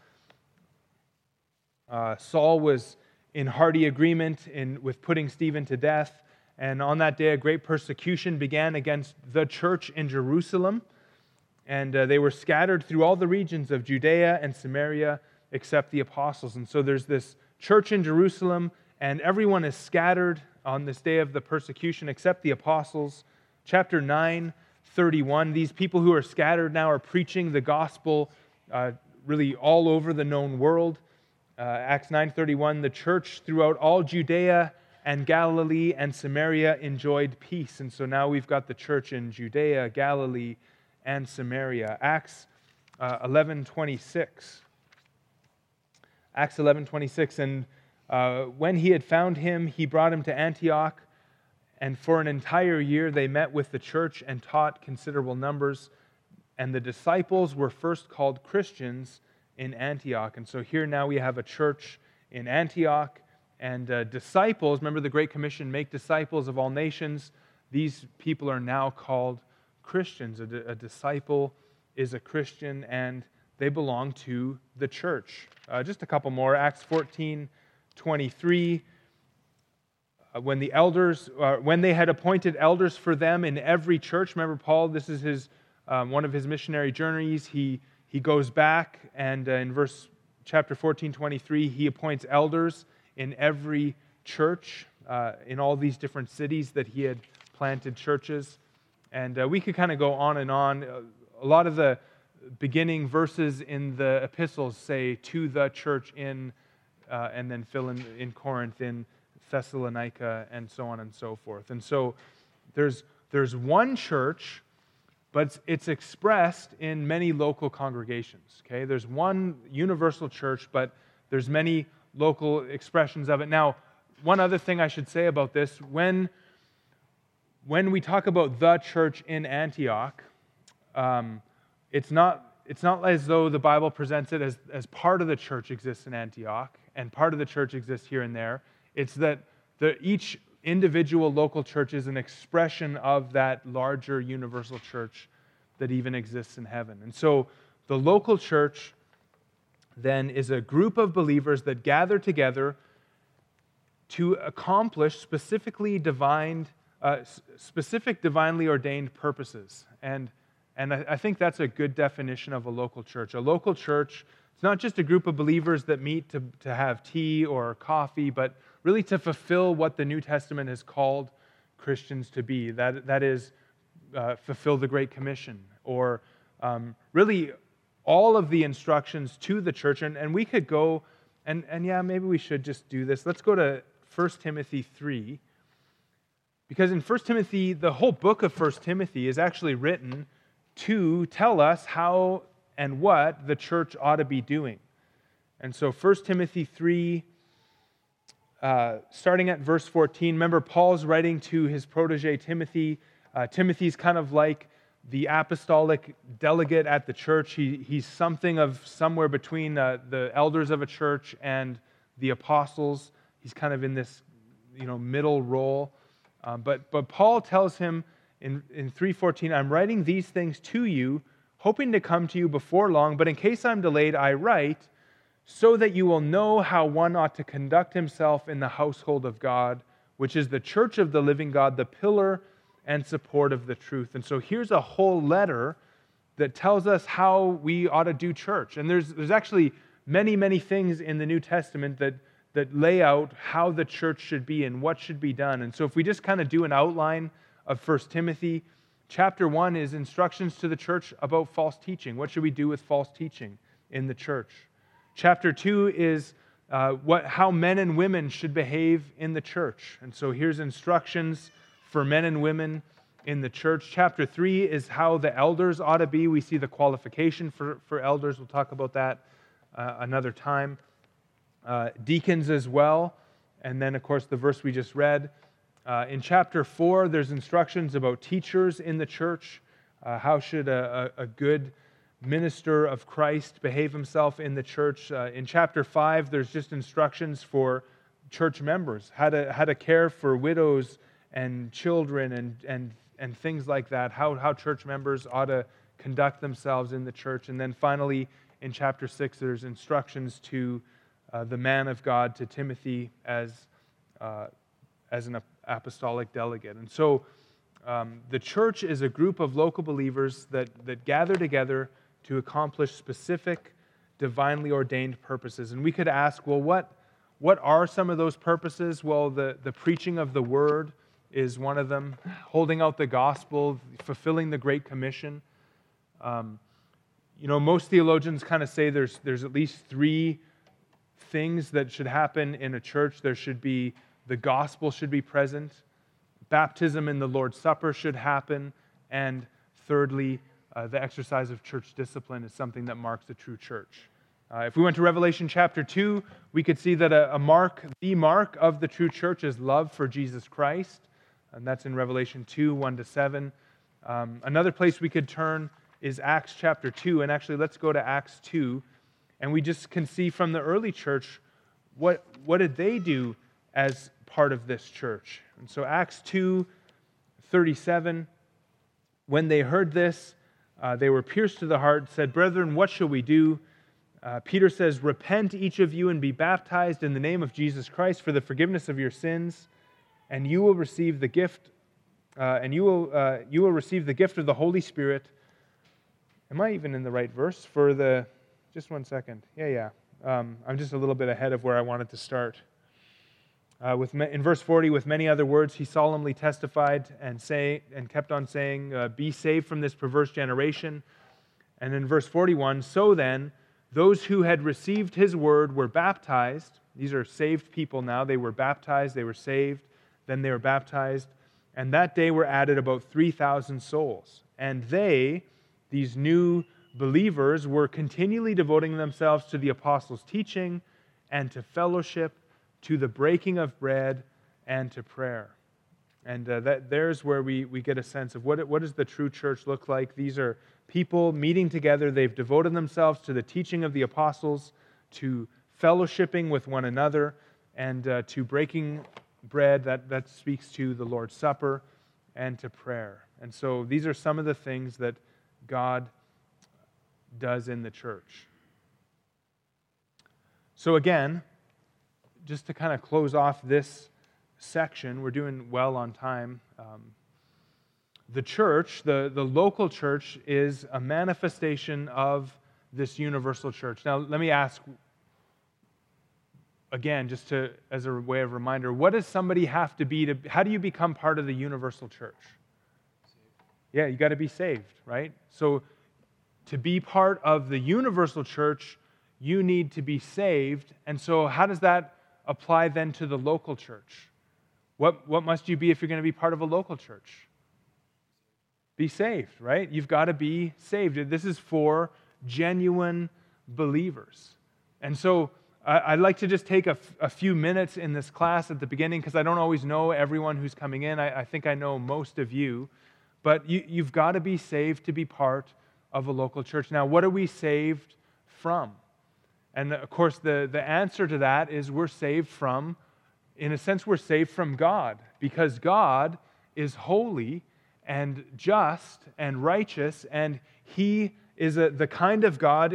Saul was in hearty agreement with putting Stephen to death. And on that day, a great persecution began against the church in Jerusalem. And they were scattered through all the regions of Judea and Samaria except the apostles. And so there's this church in Jerusalem, and everyone is scattered on this day of the persecution except the apostles. Chapter 9:31, these people who are scattered now are preaching the gospel really all over the known world. Acts 9:31, the church throughout all Judea and Galilee and Samaria enjoyed peace. And so now we've got the church in Judea, Galilee, and Samaria. Acts 11:26. Acts 11:26, and when he had found him, he brought him to Antioch, and for an entire year they met with the church and taught considerable numbers. And the disciples were first called Christians in Antioch. And so here now we have a church in Antioch, and disciples, remember the Great Commission, make disciples of all nations. These people are now called Christians. A disciple is a Christian, and they belong to the church. Just a couple more. Acts 14:23. When they had appointed elders for them in every church. Remember Paul, this is his one of his missionary journeys. He goes back, and in chapter 14:23, he appoints elders in every church. in all these different cities that he had planted churches. And we could kind of go on and on. A lot of the beginning verses in the epistles say, to the church in, and then fill in Corinth, in Thessalonica, and so on and so forth. And so there's one church, but it's expressed in many local congregations. Okay, there's one universal church, but there's many local expressions of it. Now, one other thing I should say about this: when we talk about the church in Antioch, it's not as though the Bible presents it as part of the church exists in Antioch and part of the church exists here and there. It's that each individual local church is an expression of that larger universal church that even exists in heaven. And so the local church then is a group of believers that gather together to accomplish specific divinely ordained purposes. And I think that's a good definition of a local church. A local church, it's not just a group of believers that meet to have tea or coffee, but really to fulfill what the New Testament has called Christians to be. That is, fulfill the Great Commission, or really all of the instructions to the church. And we could go, and yeah, maybe we should just do this. Let's go to 1 Timothy 3. Because in 1 Timothy, the whole book of 1 Timothy is actually written to tell us how and what the church ought to be doing. And so 1 Timothy 3, starting at verse 14, remember Paul's writing to his protege Timothy. Timothy's kind of like the apostolic delegate at the church. He's something of somewhere between the elders of a church and the apostles. He's kind of in this middle role. But Paul tells him in 3:14, I'm writing these things to you, hoping to come to you before long, but in case I'm delayed, I write so that you will know how one ought to conduct himself in the household of God, which is the church of the living God, the pillar and support of the truth. And so here's a whole letter that tells us how we ought to do church. And there's actually many, many things in the New Testament that lay out how the church should be and what should be done. And so if we just kind of do an outline of 1 Timothy, chapter 1 is instructions to the church about false teaching. What should we do with false teaching in the church? Chapter 2 is how men and women should behave in the church. And so here's instructions for men and women in the church. Chapter 3 is how the elders ought to be. We see the qualification for elders. We'll talk about that another time. Deacons as well. And then, of course, the verse we just read. In chapter 4, there's instructions about teachers in the church. How should a good minister of Christ behave himself in the church? In chapter 5, there's just instructions for church members, how to care for widows and children and things like that, how church members ought to conduct themselves in the church. And then finally, in chapter 6, there's instructions to the man of God, to Timothy, as an apostolic delegate. And so the church is a group of local believers that gather together to accomplish specific divinely ordained purposes. And we could ask, well, what are some of those purposes? Well, the preaching of the word is one of them. Holding out the gospel, fulfilling the Great Commission. Most theologians kind of say there's at least 3 things that should happen in a church. There should be, the gospel should be present, baptism in the Lord's Supper should happen, and thirdly, the exercise of church discipline is something that marks a true church. If we went to Revelation chapter 2, we could see that the mark of the true church is love for Jesus Christ, and that's in Revelation 2, 1-7. Another place we could turn is Acts chapter 2, and actually let's go to Acts 2, and we just can see from the early church what did they do as part of this church. And so Acts 2:37, when they heard this, they were pierced to the heart, said, "Brethren, what shall we do?" Peter says, "Repent each of you and be baptized in the name of Jesus Christ for the forgiveness of your sins, and you will receive the gift. You will receive the gift of the Holy Spirit." Am I even in the right verse for the? Just one second. Yeah. I'm just a little bit ahead of where I wanted to start. In verse 40, with many other words, he solemnly testified and kept on saying, "Be saved from this perverse generation." And in verse 41, so then, those who had received his word were baptized. These are saved people now. They were baptized, they were saved, then they were baptized. And that day were added about 3,000 souls. And they, these new believers, were continually devoting themselves to the apostles' teaching and to fellowship, to the breaking of bread, and to prayer. And there's where we get a sense of what does the true church look like. These are people meeting together. They've devoted themselves to the teaching of the apostles, to fellowshipping with one another, and to breaking bread. That speaks to the Lord's Supper, and to prayer. And so these are some of the things that God does in the church. So again, just to kind of close off this section, we're doing well on time. The church, the local church, is a manifestation of this universal church. Now, let me ask, again, as a way of reminder, what does somebody have to be how do you become part of the universal church? Yeah, you got to be saved, right? So to be part of the universal church, you need to be saved. And so how does that apply then to the local church? What must you be if you're going to be part of a local church? Be saved, right? You've got to be saved. This is for genuine believers. And so I'd like to just take a few minutes in this class at the beginning, because I don't always know everyone who's coming in. I think I know most of you. But you've got to be saved to be part of a local church. Now, what are we saved from? And of course, the answer to that is we're saved from, in a sense, we're saved from God, because God is holy and just and righteous, and He is the kind of God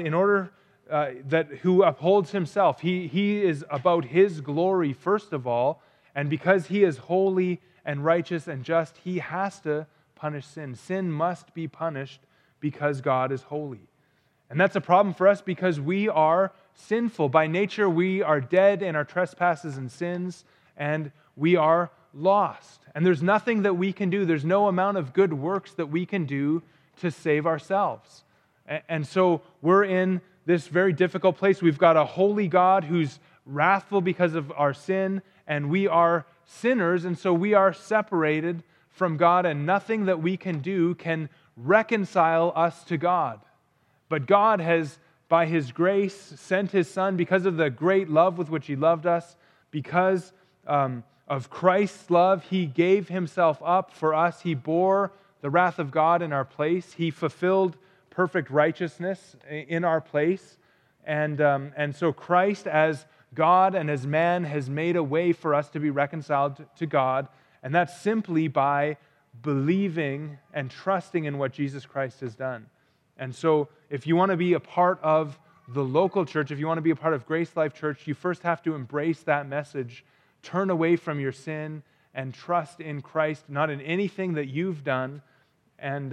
who upholds Himself. He is about His glory first of all, and because He is holy and righteous and just, He has to punish sin. Sin must be punished because God is holy. And that's a problem for us because we are sinful. By nature, we are dead in our trespasses and sins, and we are lost. And there's nothing that we can do. There's no amount of good works that we can do to save ourselves. And so we're in this very difficult place. We've got a holy God who's wrathful because of our sin, and we are sinners, and so we are separated from God, and nothing that we can do can reconcile us to God. But God has, by His grace, sent His Son because of the great love with which He loved us. Because of Christ's love, He gave Himself up for us. He bore the wrath of God in our place. He fulfilled perfect righteousness in our place. And so Christ, as God and as man, has made a way for us to be reconciled to God. And that's simply by believing and trusting in what Jesus Christ has done. And so if you want to be a part of the local church, if you want to be a part of Grace Life Church, you first have to embrace that message. Turn away from your sin and trust in Christ, not in anything that you've done. And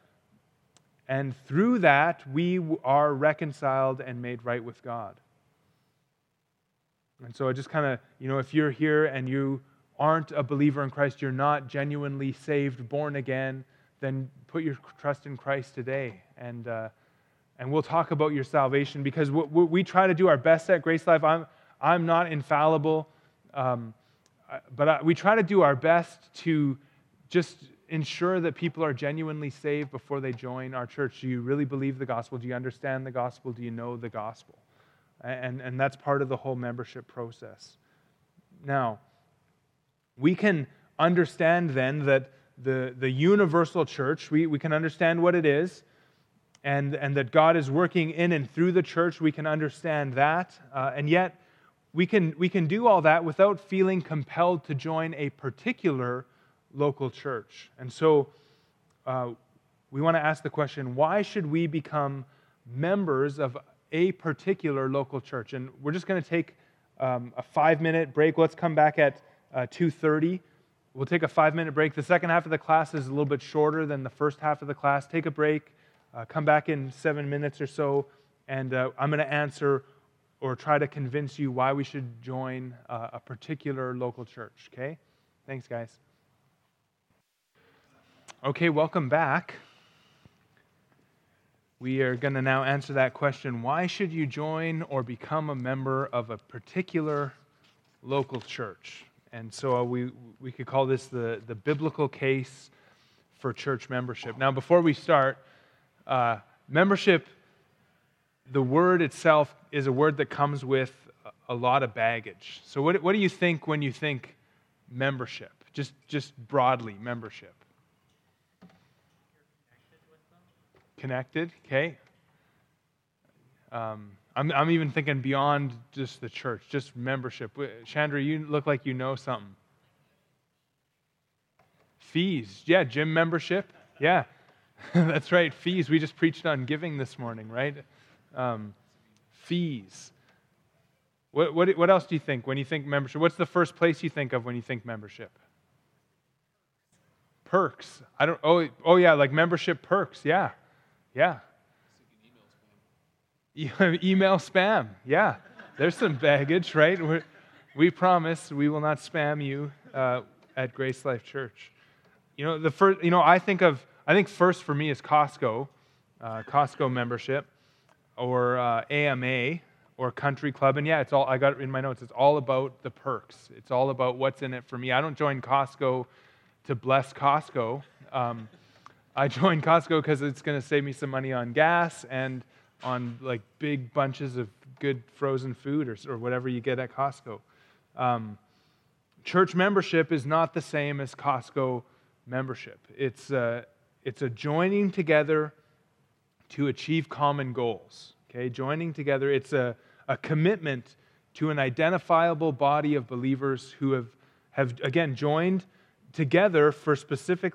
through that, we are reconciled and made right with God. And so I just kind of, if you're here and you aren't a believer in Christ, you're not genuinely saved, born again, then put your trust in Christ today. And we'll talk about your salvation, because we try to do our best at Grace Life. I'm not infallible, but we try to do our best to just ensure that people are genuinely saved before they join our church. Do you really believe the gospel? Do you understand the gospel? Do you know the gospel? And that's part of the whole membership process. Now, we can understand then that the universal church, we can understand what it is, and that God is working in and through the church. We can understand that, and yet we can do all that without feeling compelled to join a particular local church. And so we want to ask the question, why should we become members of a particular local church? And we're just going to take a 5-minute break. Let's come back at 2:30. We'll take a 5-minute break. The second half of the class is a little bit shorter than the first half of the class. Take a break, come back in 7 minutes or so, and I'm going to answer or try to convince you why we should join a particular local church, okay? Thanks, guys. Okay, welcome back. We are going to now answer that question, why should you join or become a member of a particular local church? And so we could call this the biblical case for church membership. Now, before we start, membership, the word itself is a word that comes with a lot of baggage. So what do you think when you think membership? Just broadly, membership. Connected, okay. I'm even thinking beyond just the church, just membership. Chandra, you look like you know something. Fees, yeah, gym membership, yeah. That's right, fees. We just preached on giving this morning, right? Fees. What else do you think when you think membership? What's the first place you think of when you think membership? Perks. Oh yeah, like membership perks, yeah. Yeah. Email spam. Yeah. There's some baggage, right? We promise we will not spam you at Grace Life Church. I think first for me is Costco membership, or AMA, or Country Club. And yeah, I got it in my notes. It's all about the perks. It's all about what's in it for me. I don't join Costco to bless Costco. I joined Costco because it's going to save me some money on gas and on like big bunches of good frozen food or whatever you get at Costco. Church membership is not the same as Costco membership. It's a joining together to achieve common goals. Okay, joining together. It's a commitment to an identifiable body of believers who have again joined together for specific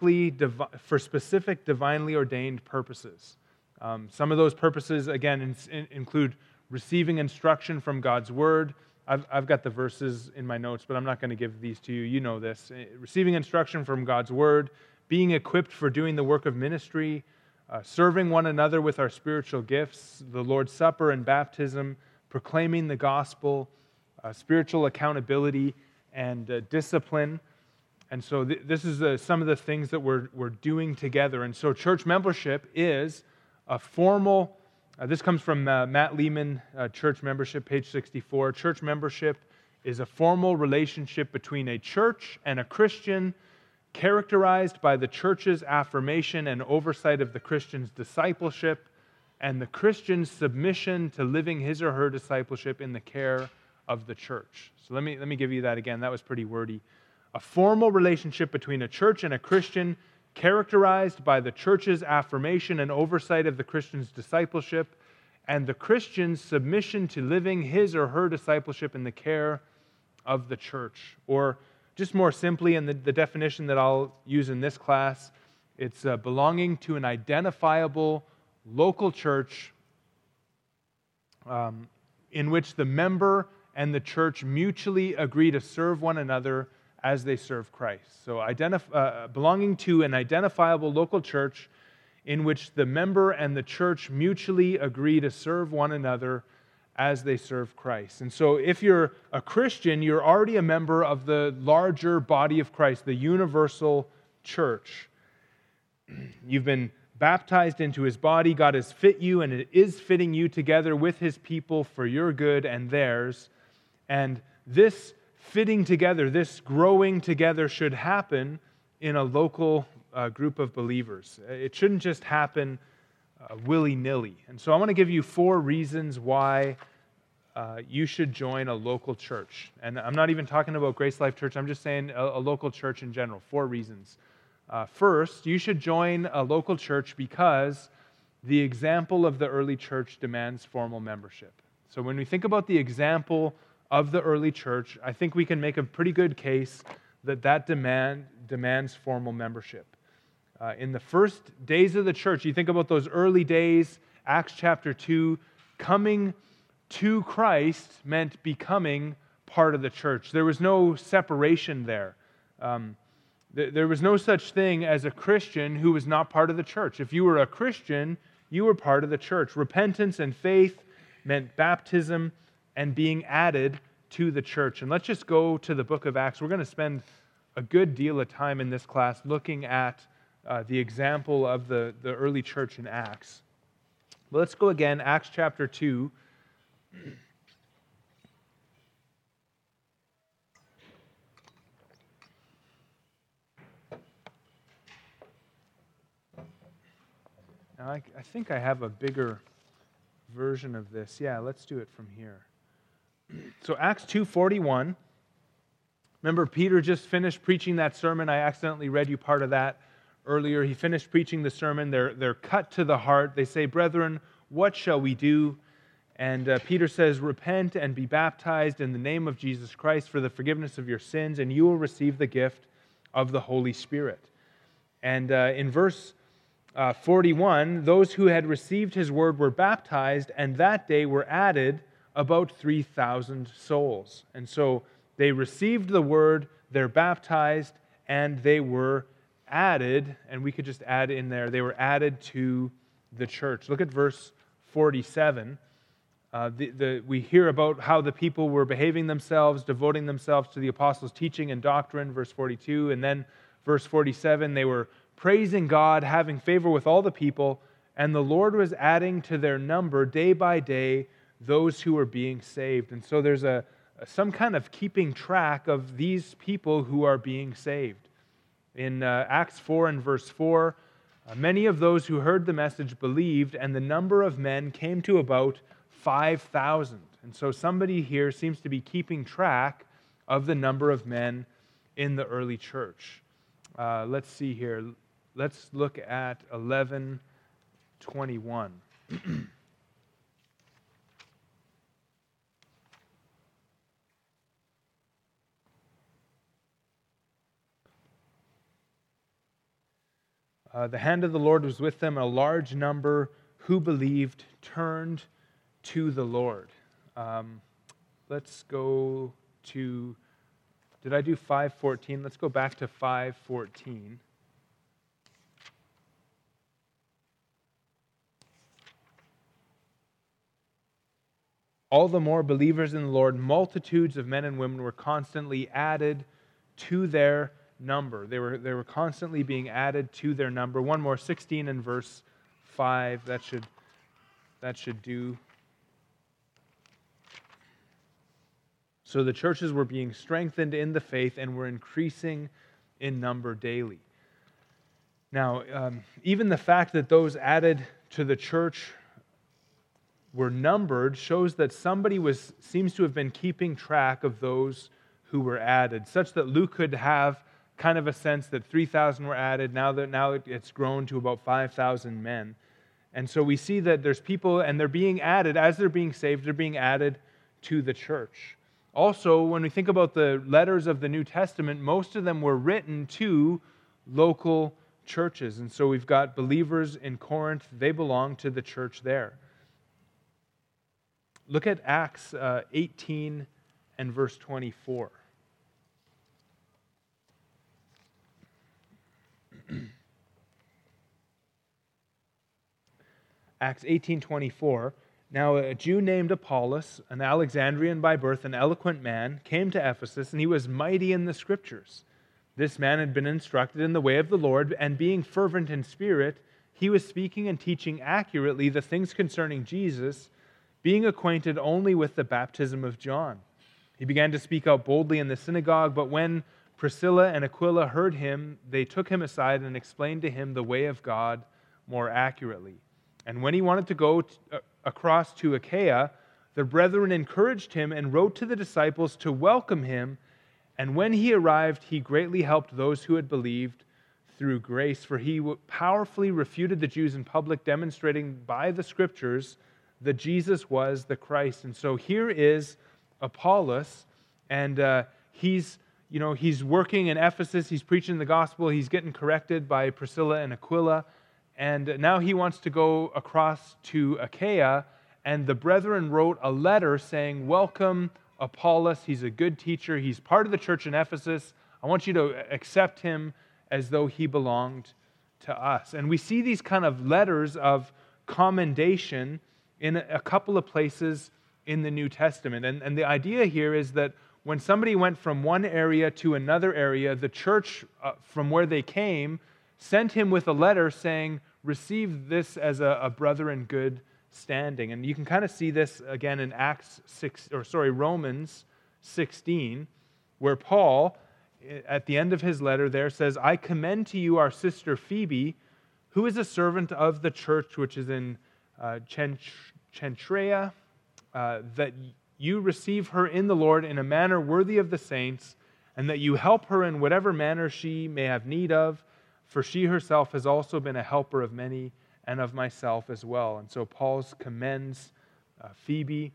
divinely ordained purposes. Some of those purposes, again, include receiving instruction from God's Word. I've got the verses in my notes, but I'm not going to give these to you. You know this. Receiving instruction from God's Word, being equipped for doing the work of ministry, serving one another with our spiritual gifts, the Lord's Supper and baptism, proclaiming the gospel, spiritual accountability, and discipline. And so this is some of the things that we're doing together. And so church membership is a formal, this comes from Matt Lehman, Church Membership, page 64. Church membership is a formal relationship between a church and a Christian, characterized by the church's affirmation and oversight of the Christian's discipleship and the Christian's submission to living his or her discipleship in the care of the church. So let me give you that again. That was pretty wordy. A formal relationship between a church and a Christian, characterized by the church's affirmation and oversight of the Christian's discipleship and the Christian's submission to living his or her discipleship in the care of the church. Or just more simply, in the definition that I'll use in this class, it's belonging to an identifiable local church in which the member and the church mutually agree to serve one another as they serve Christ. So belonging to an identifiable local church in which the member and the church mutually agree to serve one another as they serve Christ. And so if you're a Christian, you're already a member of the larger body of Christ, the universal church. You've been baptized into his body. God has fit you, and it is fitting you together with his people for your good and theirs. And this fitting together, this growing together should happen in a local group of believers. It shouldn't just happen willy-nilly. And so I want to give you 4 reasons why you should join a local church. And I'm not even talking about Grace Life Church. I'm just saying a local church in general. 4 reasons. First, you should join a local church because the example of the early church demands formal membership. So when we think about the example of the early church, I think we can make a pretty good case that demands formal membership. In the first days of the church, you think about those early days, Acts chapter 2, coming to Christ meant becoming part of the church. There was no separation there. There was no such thing as a Christian who was not part of the church. If you were a Christian, you were part of the church. Repentance and faith meant baptism and being added to the church. And let's just go to the book of Acts. We're going to spend a good deal of time in this class looking at the example of the early church in Acts. But let's go again, Acts chapter 2. Now, I think I have a bigger version of this. Yeah, let's do it from here. So Acts 2:41. Remember, Peter just finished preaching that sermon. I accidentally read you part of that earlier. He finished preaching the sermon. They're cut to the heart. They say, "Brethren, what shall we do?" And Peter says, "Repent and be baptized in the name of Jesus Christ for the forgiveness of your sins, and you will receive the gift of the Holy Spirit." And in verse 41, those who had received his word were baptized, and that day were added about 3,000 souls. And so they received the word, they're baptized, and they were added, and we could just add in there, they were added to the church. Look at verse 47. We hear about how the people were behaving themselves, devoting themselves to the apostles' teaching and doctrine, verse 42, and then verse 47, they were praising God, having favor with all the people, and the Lord was adding to their number day by day those who were being saved. And so there's some kind of keeping track of these people who are being saved. In Acts 4 and verse 4, many of those who heard the message believed, and the number of men came to about 5,000. And so somebody here seems to be keeping track of the number of men in the early church. Let's see here. Let's look at 11:21. The hand of the Lord was with them, and a large number who believed turned to the Lord. Let's go to, did I do 5:14? Let's go back to 5:14. All the more believers in the Lord, multitudes of men and women were constantly added to their number. They were constantly being added to their number. One more, 16 and verse 5. That should do. So the churches were being strengthened in the faith and were increasing in number daily. Now, even the fact that those added to the church were numbered shows that somebody seems to have been keeping track of those who were added, such that Luke could have kind of a sense that 3,000 were added. Now it's grown to about 5,000 men. And so we see that there's people, and they're being added, as they're being saved, they're being added to the church. Also, when we think about the letters of the New Testament, most of them were written to local churches. And so we've got believers in Corinth, they belong to the church there. Look at Acts 18 and verse 24. Acts 18:24. Now a Jew named Apollos, an Alexandrian by birth, an eloquent man, came to Ephesus, and he was mighty in the Scriptures. This man had been instructed in the way of the Lord, and being fervent in spirit, he was speaking and teaching accurately the things concerning Jesus, being acquainted only with the baptism of John. He began to speak out boldly in the synagogue, but when Priscilla and Aquila heard him, they took him aside and explained to him the way of God more accurately. And when he wanted to go across to Achaia, the brethren encouraged him and wrote to the disciples to welcome him. And when he arrived, he greatly helped those who had believed through grace, for he powerfully refuted the Jews in public, demonstrating by the Scriptures that Jesus was the Christ. And so here is Apollos, and he's working in Ephesus, he's preaching the gospel, he's getting corrected by Priscilla and Aquila, and now he wants to go across to Achaia, and the brethren wrote a letter saying, welcome Apollos, he's a good teacher, he's part of the church in Ephesus, I want you to accept him as though he belonged to us. And we see these kind of letters of commendation in a couple of places in the New Testament. And the idea here is that when somebody went from one area to another area, the church from where they came sent him with a letter saying, receive this as a brother in good standing. And you can kind of see this again in Romans 16, where Paul, at the end of his letter there, says, I commend to you our sister Phoebe, who is a servant of the church which is in Cenchrea, that you receive her in the Lord in a manner worthy of the saints, and that you help her in whatever manner she may have need of, for she herself has also been a helper of many and of myself as well. And so Paul commends Phoebe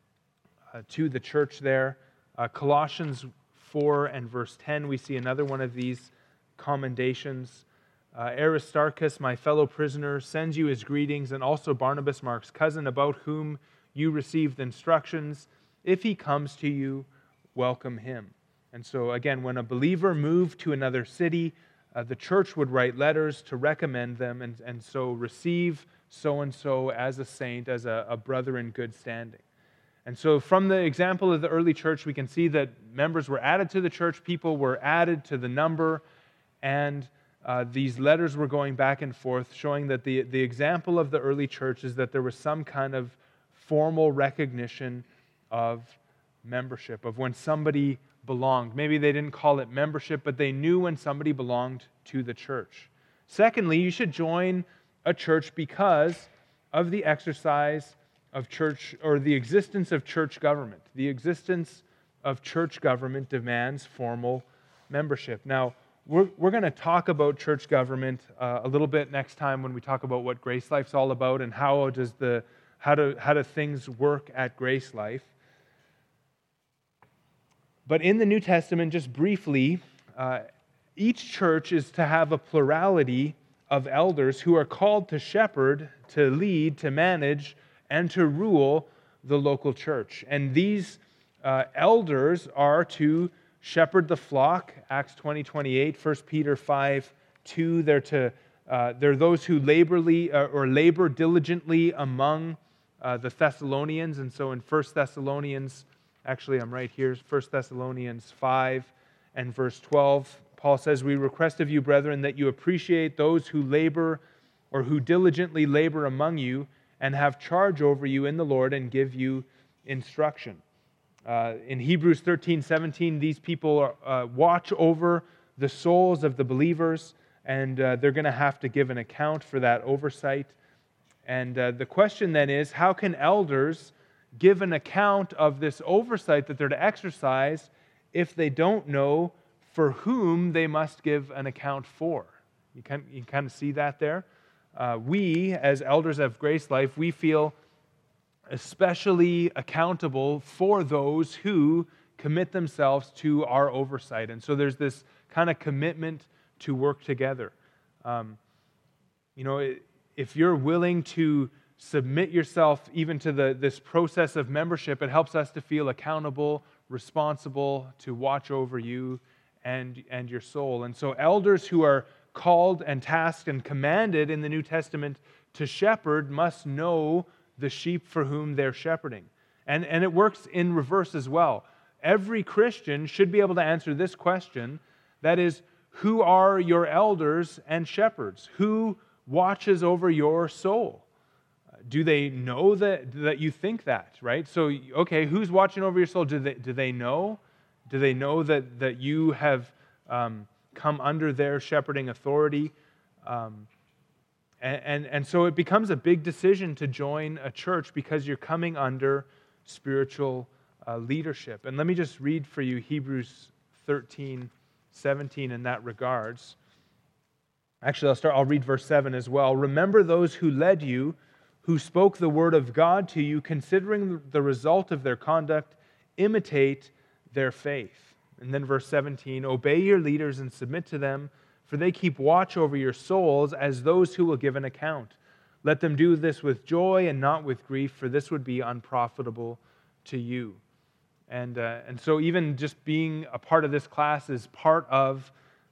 to the church there. Colossians 4 and verse 10, we see another one of these commendations. Aristarchus, my fellow prisoner, sends you his greetings, and also Barnabas, Mark's cousin, about whom you received instructions. If he comes to you, welcome him. And so again, when a believer moved to another city, the church would write letters to recommend them, and so receive so-and-so as a saint, as a brother in good standing. And so from the example of the early church, we can see that members were added to the church, people were added to the number, and these letters were going back and forth, showing that the example of the early church is that there was some kind of formal recognition of membership, of when somebody belonged. Maybe they didn't call it membership, but they knew when somebody belonged to the church. Secondly, you should join a church because of the exercise of church, or the existence of church government. The existence of church government demands formal membership. Now, we're going to talk about church government a little bit next time when we talk about what Grace Life's all about and how do things work at Grace Life. But in the New Testament, just briefly, each church is to have a plurality of elders who are called to shepherd, to lead, to manage, and to rule the local church. And these elders are to shepherd the flock, Acts 20:28, 1 Peter 5:2. They're those who labor diligently among the Thessalonians. And so in 1 Thessalonians, actually I'm right here, 1 Thessalonians 5 and verse 12, Paul says, we request of you, brethren, that you appreciate those who labor or who diligently labor among you and have charge over you in the Lord and give you instruction. In Hebrews 13:17, these people watch over the souls of the believers, and they're going to have to give an account for that oversight. And the question then is, how can elders give an account of this oversight that they're to exercise if they don't know for whom they must give an account for? You kind of see that there? We, as elders of Grace Life, we feel especially accountable for those who commit themselves to our oversight. And so there's this kind of commitment to work together. If you're willing to submit yourself even to this process of membership, it helps us to feel accountable, responsible, to watch over you and your soul. And so elders who are called and tasked and commanded in the New Testament to shepherd must know the sheep for whom they're shepherding. And it works in reverse as well. Every Christian should be able to answer this question, that is, who are your elders and shepherds? Who watches over your soul? Do they know that you think that, right? So, okay, who's watching over your soul? Do they know? Do they know that you have come under their shepherding authority? And so it becomes a big decision to join a church because you're coming under spiritual leadership. And let me just read for you Hebrews 13:17 in that regards. Actually, I'll read verse 7 as well. Remember those who led you, who spoke the word of God to you, considering the result of their conduct, imitate their faith. And then verse 17, obey your leaders and submit to them, for they keep watch over your souls as those who will give an account. Let them do this with joy and not with grief, for this would be unprofitable to you. And so even just being a part of this class is part of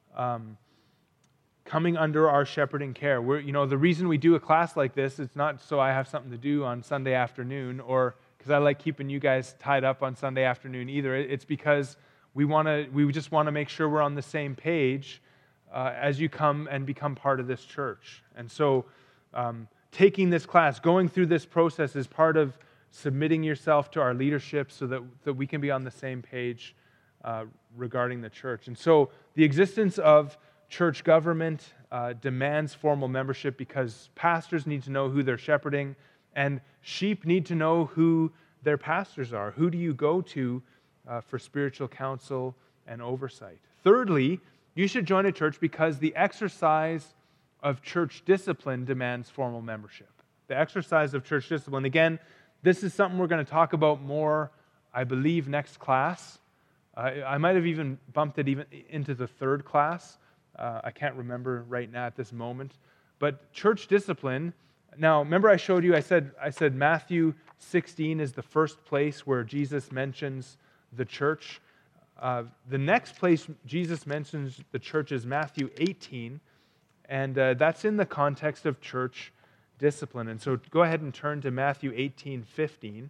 coming under our shepherding care. The reason we do a class like this, it's not so I have something to do on Sunday afternoon or because I like keeping you guys tied up on Sunday afternoon either. It's because we just want to make sure we're on the same page as you come and become part of this church. And so taking this class, going through this process is part of submitting yourself to our leadership so that we can be on the same page regarding the church. And so the existence of church government demands formal membership because pastors need to know who they're shepherding, and sheep need to know who their pastors are. Who do you go to for spiritual counsel and oversight? Thirdly, you should join a church because the exercise of church discipline demands formal membership. The exercise of church discipline. Again, this is something we're going to talk about more, I believe, next class. I might have even bumped it even into the third class. I can't remember right now at this moment. But church discipline, now remember I showed you, I said Matthew 16 is the first place where Jesus mentions the church. The next place Jesus mentions the church is Matthew 18, and that's in the context of church discipline. And so go ahead and turn to Matthew 18:15.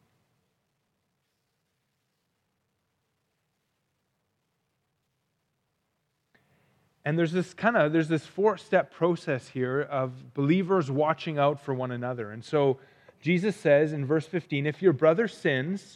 And there's this four-step process here of believers watching out for one another. And so Jesus says in verse 15, if your brother sins,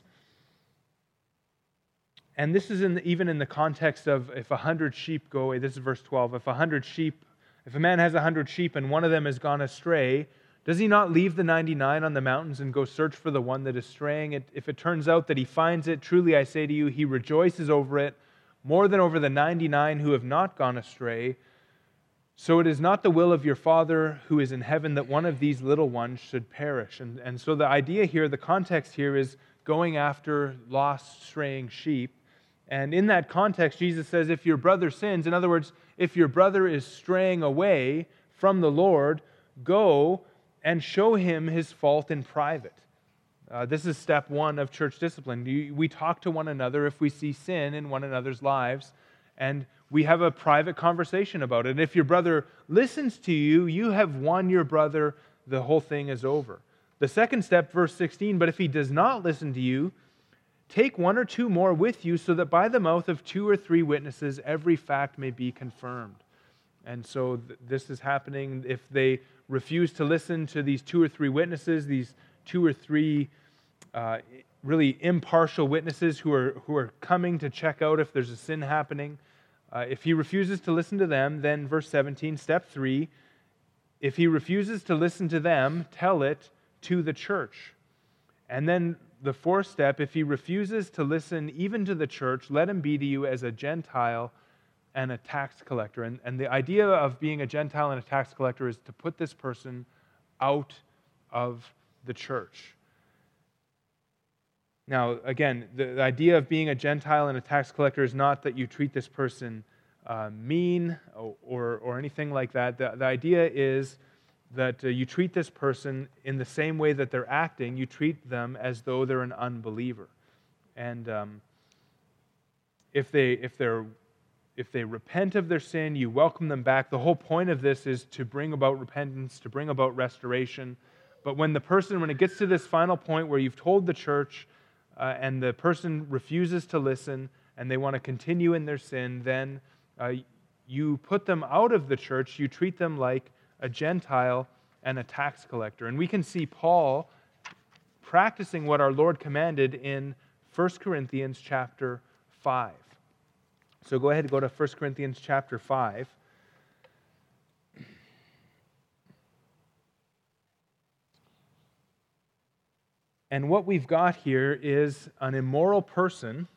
and this is even in the context of if 100 sheep go away, this is verse 12, if a man has 100 sheep and one of them has gone astray, does he not leave the 99 on the mountains and go search for the one that is straying? If it turns out that he finds it, truly I say to you, he rejoices over it, more than over the 99 who have not gone astray. So it is not the will of your Father who is in heaven that one of these little ones should perish. And so the idea here, the context here is going after lost, straying sheep. And in that context, Jesus says, if your brother sins, in other words, if your brother is straying away from the Lord, go and show him his fault in private. This is step one of church discipline. We talk to one another if we see sin in one another's lives, and we have a private conversation about it. And if your brother listens to you, you have won your brother, the whole thing is over. The second step, verse 16, but if he does not listen to you, take one or two more with you so that by the mouth of 2 or 3 witnesses every fact may be confirmed. And so this is happening if they refuse to listen to these 2 or 3 witnesses, these 2 or 3 really impartial witnesses who are coming to check out if there's a sin happening. If he refuses to listen to them, then verse 17, step 3, if he refuses to listen to them, tell it to the church. And then the fourth step, if he refuses to listen even to the church, let him be to you as a Gentile and a tax collector. And the idea of being a Gentile and a tax collector is to put this person out of the church. Now, again, the idea of being a Gentile and a tax collector is not that you treat this person mean or anything like that. The idea is that you treat this person in the same way that they're acting. You treat them as though they're an unbeliever. And if they repent of their sin, you welcome them back. The whole point of this is to bring about repentance, to bring about restoration. But when it gets to this final point where you've told the church and the person refuses to listen and they want to continue in their sin, then you put them out of the church. You treat them like a Gentile and a tax collector. And we can see Paul practicing what our Lord commanded in 1 Corinthians chapter 5. So go ahead and go to 1 Corinthians chapter 5. And what we've got here is an immoral person,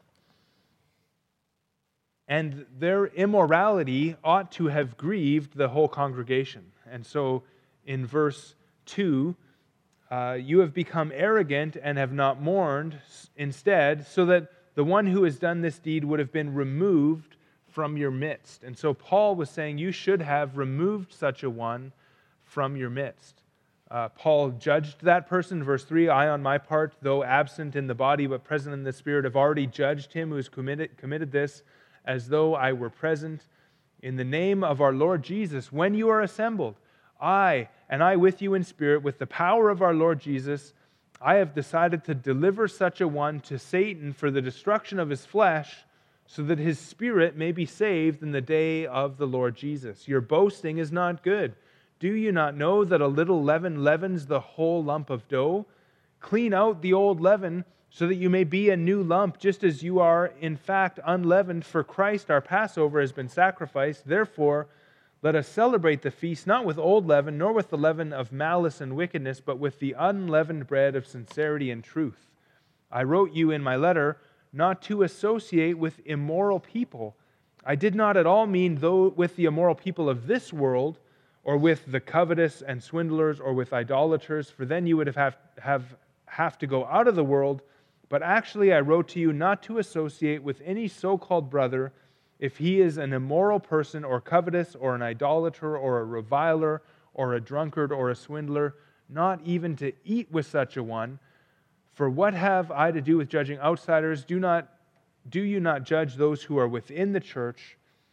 and their immorality ought to have grieved the whole congregation. And so in verse 2, you have become arrogant and have not mourned instead, so that the one who has done this deed would have been removed from your midst. And so Paul was saying you should have removed such a one from your midst. Paul judged that person. Verse 3, I on my part, though absent in the body but present in the spirit, have already judged him who has committed this as though I were present. In the name of our Lord Jesus, when you are assembled, I with you in spirit, with the power of our Lord Jesus, I have decided to deliver such a one to Satan for the destruction of his flesh, so that his spirit may be saved in the day of the Lord Jesus. Your boasting is not good. Do you not know that a little leaven leavens the whole lump of dough? Clean out the old leaven, so that you may be a new lump, just as you are in fact unleavened. For Christ our Passover has been sacrificed. Therefore, let us celebrate the feast not with old leaven, nor with the leaven of malice and wickedness, but with the unleavened bread of sincerity and truth. I wrote you in my letter not to associate with immoral people. I did not at all mean though with the immoral people of this world, or with the covetous and swindlers, or with idolaters, for then you would have to go out of the world. But actually I wrote to you not to associate with any so-called brother if he is an immoral person, or covetous, or an idolater, or a reviler, or a drunkard, or a swindler, not even to eat with such a one. For what have I to do with judging outsiders? Do you not judge those who are within the church,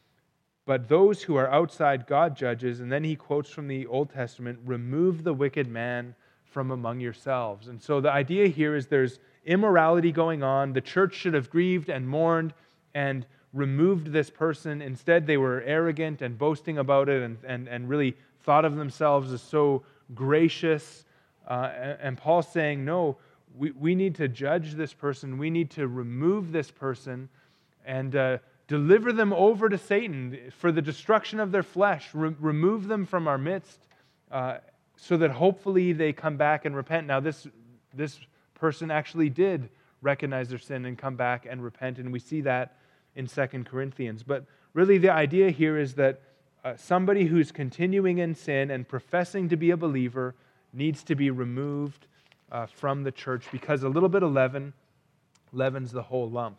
but those who are outside God judges? And then he quotes from the Old Testament, remove the wicked man from among yourselves. And so the idea here is there's immorality going on. The church should have grieved and mourned and removed this person. Instead, they were arrogant and boasting about it and really thought of themselves as so gracious. And Paul's saying, no, we need to judge this person. We need to remove this person and deliver them over to Satan for the destruction of their flesh. Remove them from our midst so that hopefully they come back and repent. Now, this person actually did recognize their sin and come back and repent, and we see that in 2 Corinthians. But really the idea here is that somebody who's continuing in sin and professing to be a believer needs to be removed from the church, because a little bit of leaven leavens the whole lump.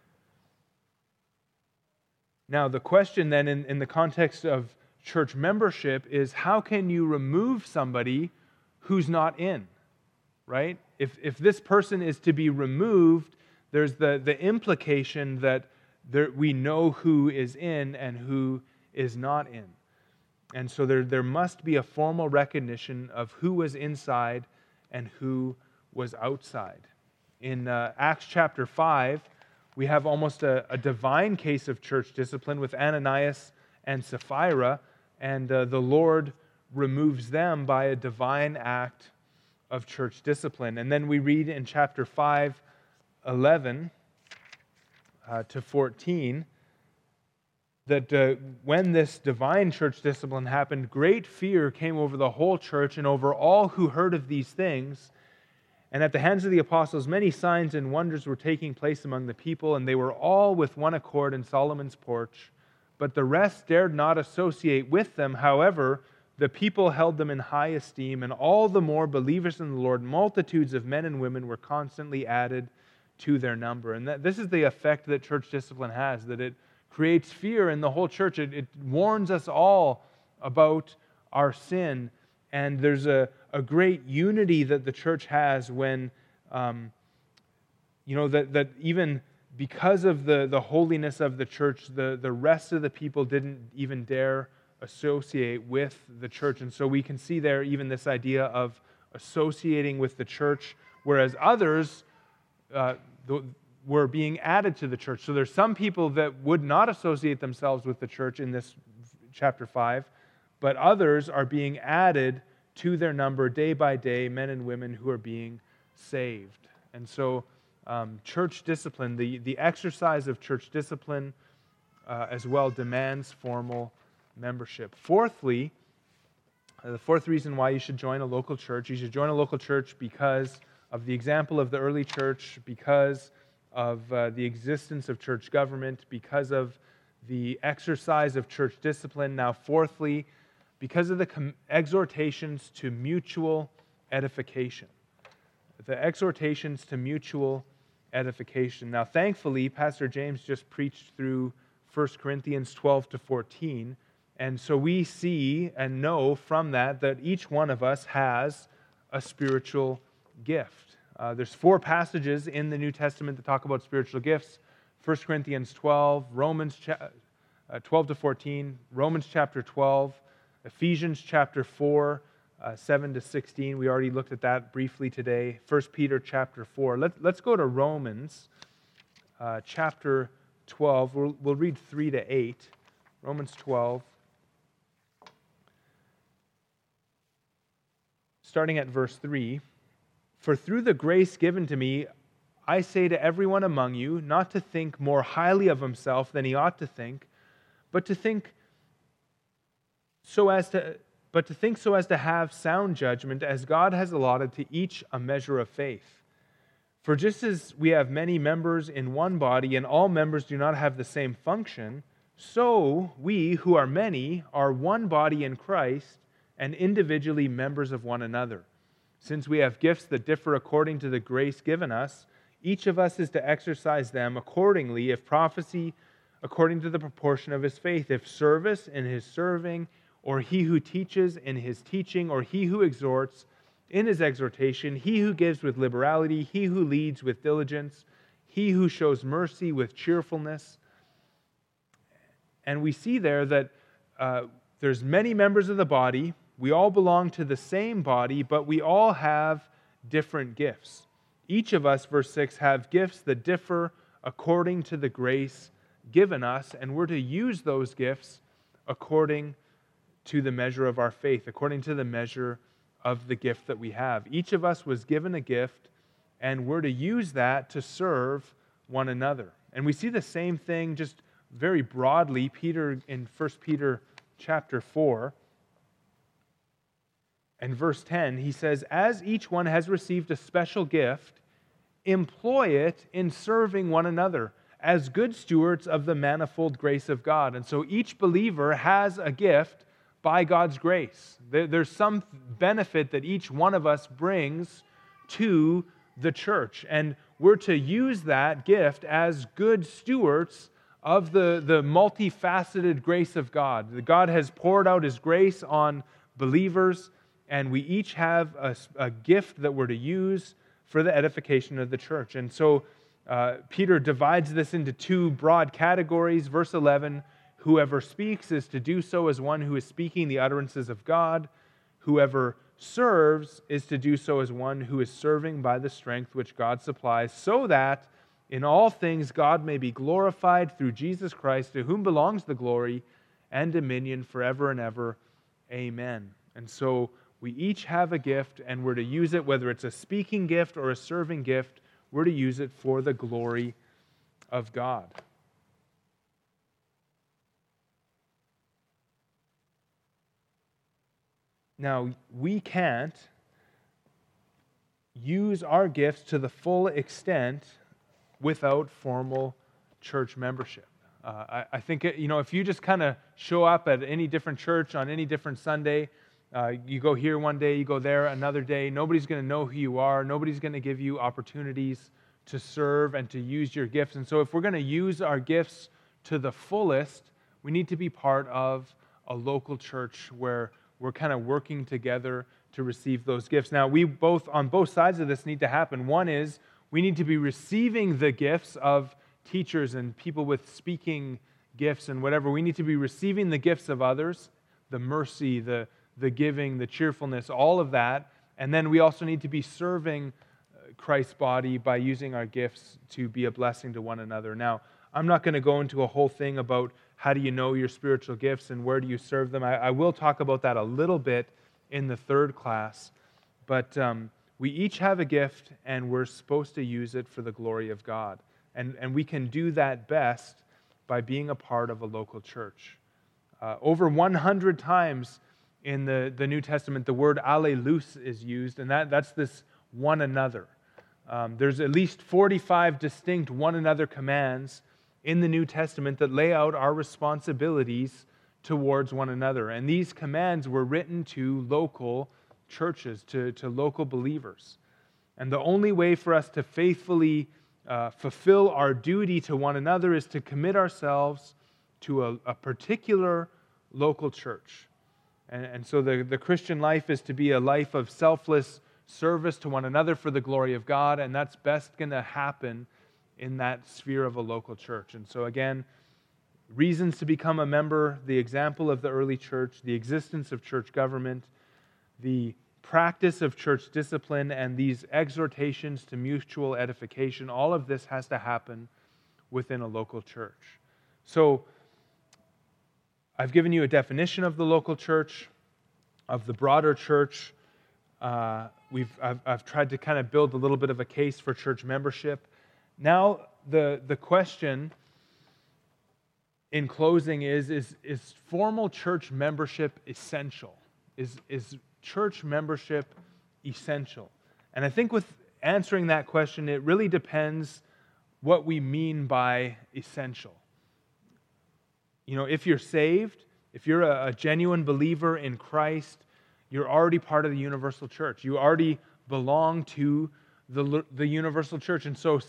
Now, the question then in the context of church membership is, how can you remove somebody who's not in, right? If this person is to be removed, there's the implication that we know who is in and who is not in. And so there must be a formal recognition of who was inside and who was outside. In Acts chapter 5, we have almost a divine case of church discipline with Ananias and Sapphira, and the Lord removes them by a divine act of church discipline. And then we read in chapter 5, 11 to 14, that when this divine church discipline happened, great fear came over the whole church and over all who heard of these things. And at the hands of the apostles, many signs and wonders were taking place among the people, and they were all with one accord in Solomon's porch. But the rest dared not associate with them. However, the people held them in high esteem, and all the more believers in the Lord, multitudes of men and women were constantly added to their number. And this is the effect that church discipline has, that it creates fear in the whole church. It warns us all about our sin. And there's a great unity that the church has when, that even because of the holiness of the church, the rest of the people didn't even dare associate with the church. And so we can see there even this idea of associating with the church, whereas others were being added to the church. So there's some people that would not associate themselves with the church in this chapter 5, but others are being added to their number day by day, men and women who are being saved. And so church discipline, the exercise of church discipline as well demands formal membership. Fourthly, the fourth reason why you should join a local church, you should join a local church because of the example of the early church, because of the existence of church government, because of the exercise of church discipline. Now, fourthly, because of the exhortations to mutual edification. The exhortations to mutual edification. Now, thankfully, Pastor James just preached through 1 Corinthians 12 to 14, and so we see and know from that each one of us has a spiritual gift. There's 4 passages in the New Testament that talk about spiritual gifts. 1 Corinthians 12, Romans 12 to 14, Romans chapter 12, Ephesians chapter 4, 7 to 16. We already looked at that briefly today. 1 Peter chapter 4. Let's go to Romans chapter 12. We'll read 3 to 8. Romans 12. Starting at verse 3. For through the grace given to me, I say to everyone among you, not to think more highly of himself than he ought to think, but to think so as to have sound judgment, as God has allotted to each a measure of faith. For just as we have many members in one body, and all members do not have the same function, so we, who are many, are one body in Christ, and individually members of one another. Since we have gifts that differ according to the grace given us, each of us is to exercise them accordingly, if prophecy, according to the proportion of his faith, if service, in his serving, or he who teaches in his teaching, or he who exhorts in his exhortation, he who gives with liberality, he who leads with diligence, he who shows mercy with cheerfulness. And we see there that there's many members of the body. We all belong to the same body, but we all have different gifts. Each of us, verse 6, have gifts that differ according to the grace given us, and we're to use those gifts according to the measure of our faith, according to the measure of the gift that we have. Each of us was given a gift, and we're to use that to serve one another. And we see the same thing just very broadly, Peter in 1 Peter chapter 4 and verse 10, he says, as each one has received a special gift, employ it in serving one another as good stewards of the manifold grace of God. And so each believer has a gift by God's grace. There's some benefit that each one of us brings to the church, and we're to use that gift as good stewards of the multifaceted grace of God. God has poured out His grace on believers, and we each have a gift that we're to use for the edification of the church. And so Peter divides this into two broad categories. Verse 11, whoever speaks is to do so as one who is speaking the utterances of God. Whoever serves is to do so as one who is serving by the strength which God supplies, so that in all things God may be glorified through Jesus Christ, to whom belongs the glory and dominion forever and ever. Amen. And so we each have a gift, and we're to use it, whether it's a speaking gift or a serving gift, we're to use it for the glory of God. Now, we can't use our gifts to the full extent without formal church membership. I think, if you just kind of show up at any different church on any different Sunday, you go here one day, you go there another day, nobody's going to know who you are. Nobody's going to give you opportunities to serve and to use your gifts. And so if we're going to use our gifts to the fullest, we need to be part of a local church where we're kind of working together to receive those gifts. Now, on both sides of this need to happen. One is we need to be receiving the gifts of teachers and people with speaking gifts and whatever. We need to be receiving the gifts of others, the mercy, the giving, the cheerfulness, all of that. And then we also need to be serving Christ's body by using our gifts to be a blessing to one another. Now, I'm not going to go into a whole thing about how do you know your spiritual gifts and where do you serve them. I will talk about that a little bit in the third class. But we each have a gift, and we're supposed to use it for the glory of God. And we can do that best by being a part of a local church. Over 100 times in the New Testament, the word allelus is used, and that's this one another. There's at least 45 distinct one another commands in the New Testament that lay out our responsibilities towards one another. And these commands were written to local churches, to local believers. And the only way for us to faithfully fulfill our duty to one another is to commit ourselves to a particular local church. And so the Christian life is to be a life of selfless service to one another for the glory of God, and that's best going to happen in that sphere of a local church. And so again, reasons to become a member, the example of the early church, the existence of church government, the practice of church discipline and these exhortations to mutual edification, all of this has to happen within a local church. So I've given you a definition of the local church, of the broader church. I've tried to kind of build a little bit of a case for church membership. Now the question in closing is formal church membership essential? Is church membership essential? And I think with answering that question, it really depends what we mean by essential. You know, if you're saved, if you're a genuine believer in Christ, you're already part of the universal church. You already belong to the universal church. And so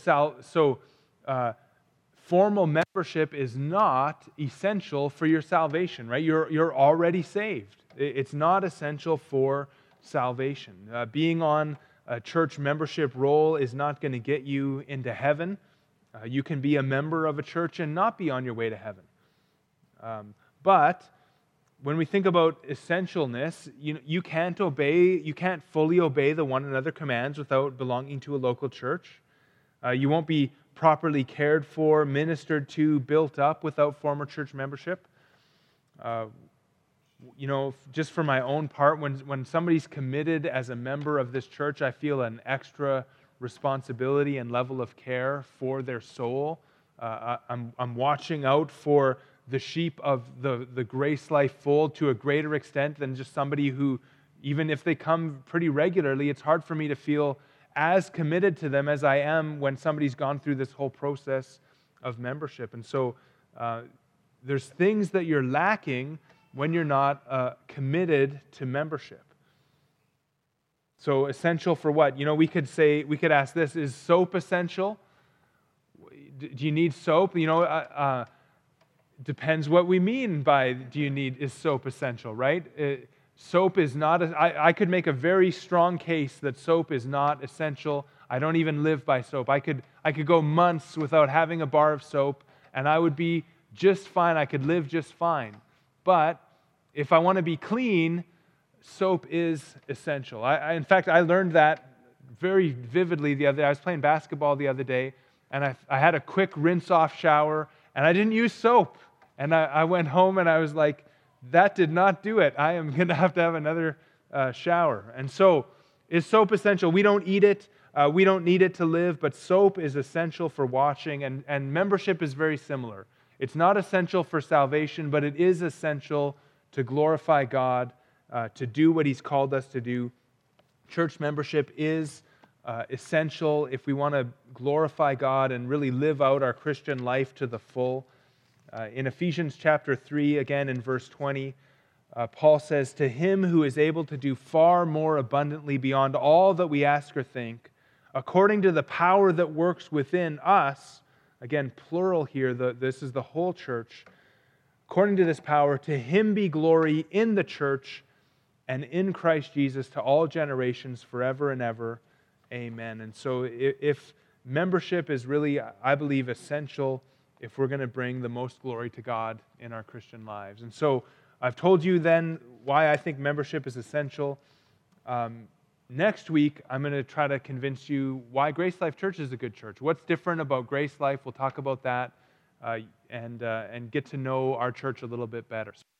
formal membership is not essential for your salvation, right? You're already saved. It's not essential for salvation. Being on a church membership roll is not going to get you into heaven. You can be a member of a church and not be on your way to heaven. But when we think about essentialness, you can't fully obey the one another commands without belonging to a local church. You won't be properly cared for, ministered to, built up without former church membership. Just for my own part, when somebody's committed as a member of this church, I feel an extra responsibility and level of care for their soul. I'm watching out for the sheep of the Grace Life fold to a greater extent than just somebody who, even if they come pretty regularly, it's hard for me to feel as committed to them as I am when somebody's gone through this whole process of membership. And so there's things that you're lacking when you're not committed to membership. So essential for what? We could ask this: is soap essential? Do you need soap? Depends what we mean by is soap essential, right? Soap is not, I could make a very strong case that soap is not essential. I don't even live by soap. I could go months without having a bar of soap, and I would be just fine. I could live just fine. But if I want to be clean, soap is essential. In fact, I learned that very vividly the other day. I was playing basketball the other day, and I had a quick rinse-off shower, and I didn't use soap. And I went home, and I was like, that did not do it. I am going to have another shower. And so, is soap essential? We don't eat it. We don't need it to live, but soap is essential for washing, and membership is very similar. It's not essential for salvation, but it is essential to glorify God, to do what He's called us to do. Church membership is essential if we want to glorify God and really live out our Christian life to the full. In Ephesians chapter 3, again in verse 20, Paul says, "To Him who is able to do far more abundantly beyond all that we ask or think, according to the power that works within us," again, plural here, this is the whole church, "according to this power, to Him be glory in the church and in Christ Jesus to all generations forever and ever. Amen." And so if membership is really, I believe, essential if we're going to bring the most glory to God in our Christian lives. And so I've told you then why I think membership is essential. Next week, I'm going to try to convince you why Grace Life Church is a good church. What's different about Grace Life? We'll talk about that and get to know our church a little bit better.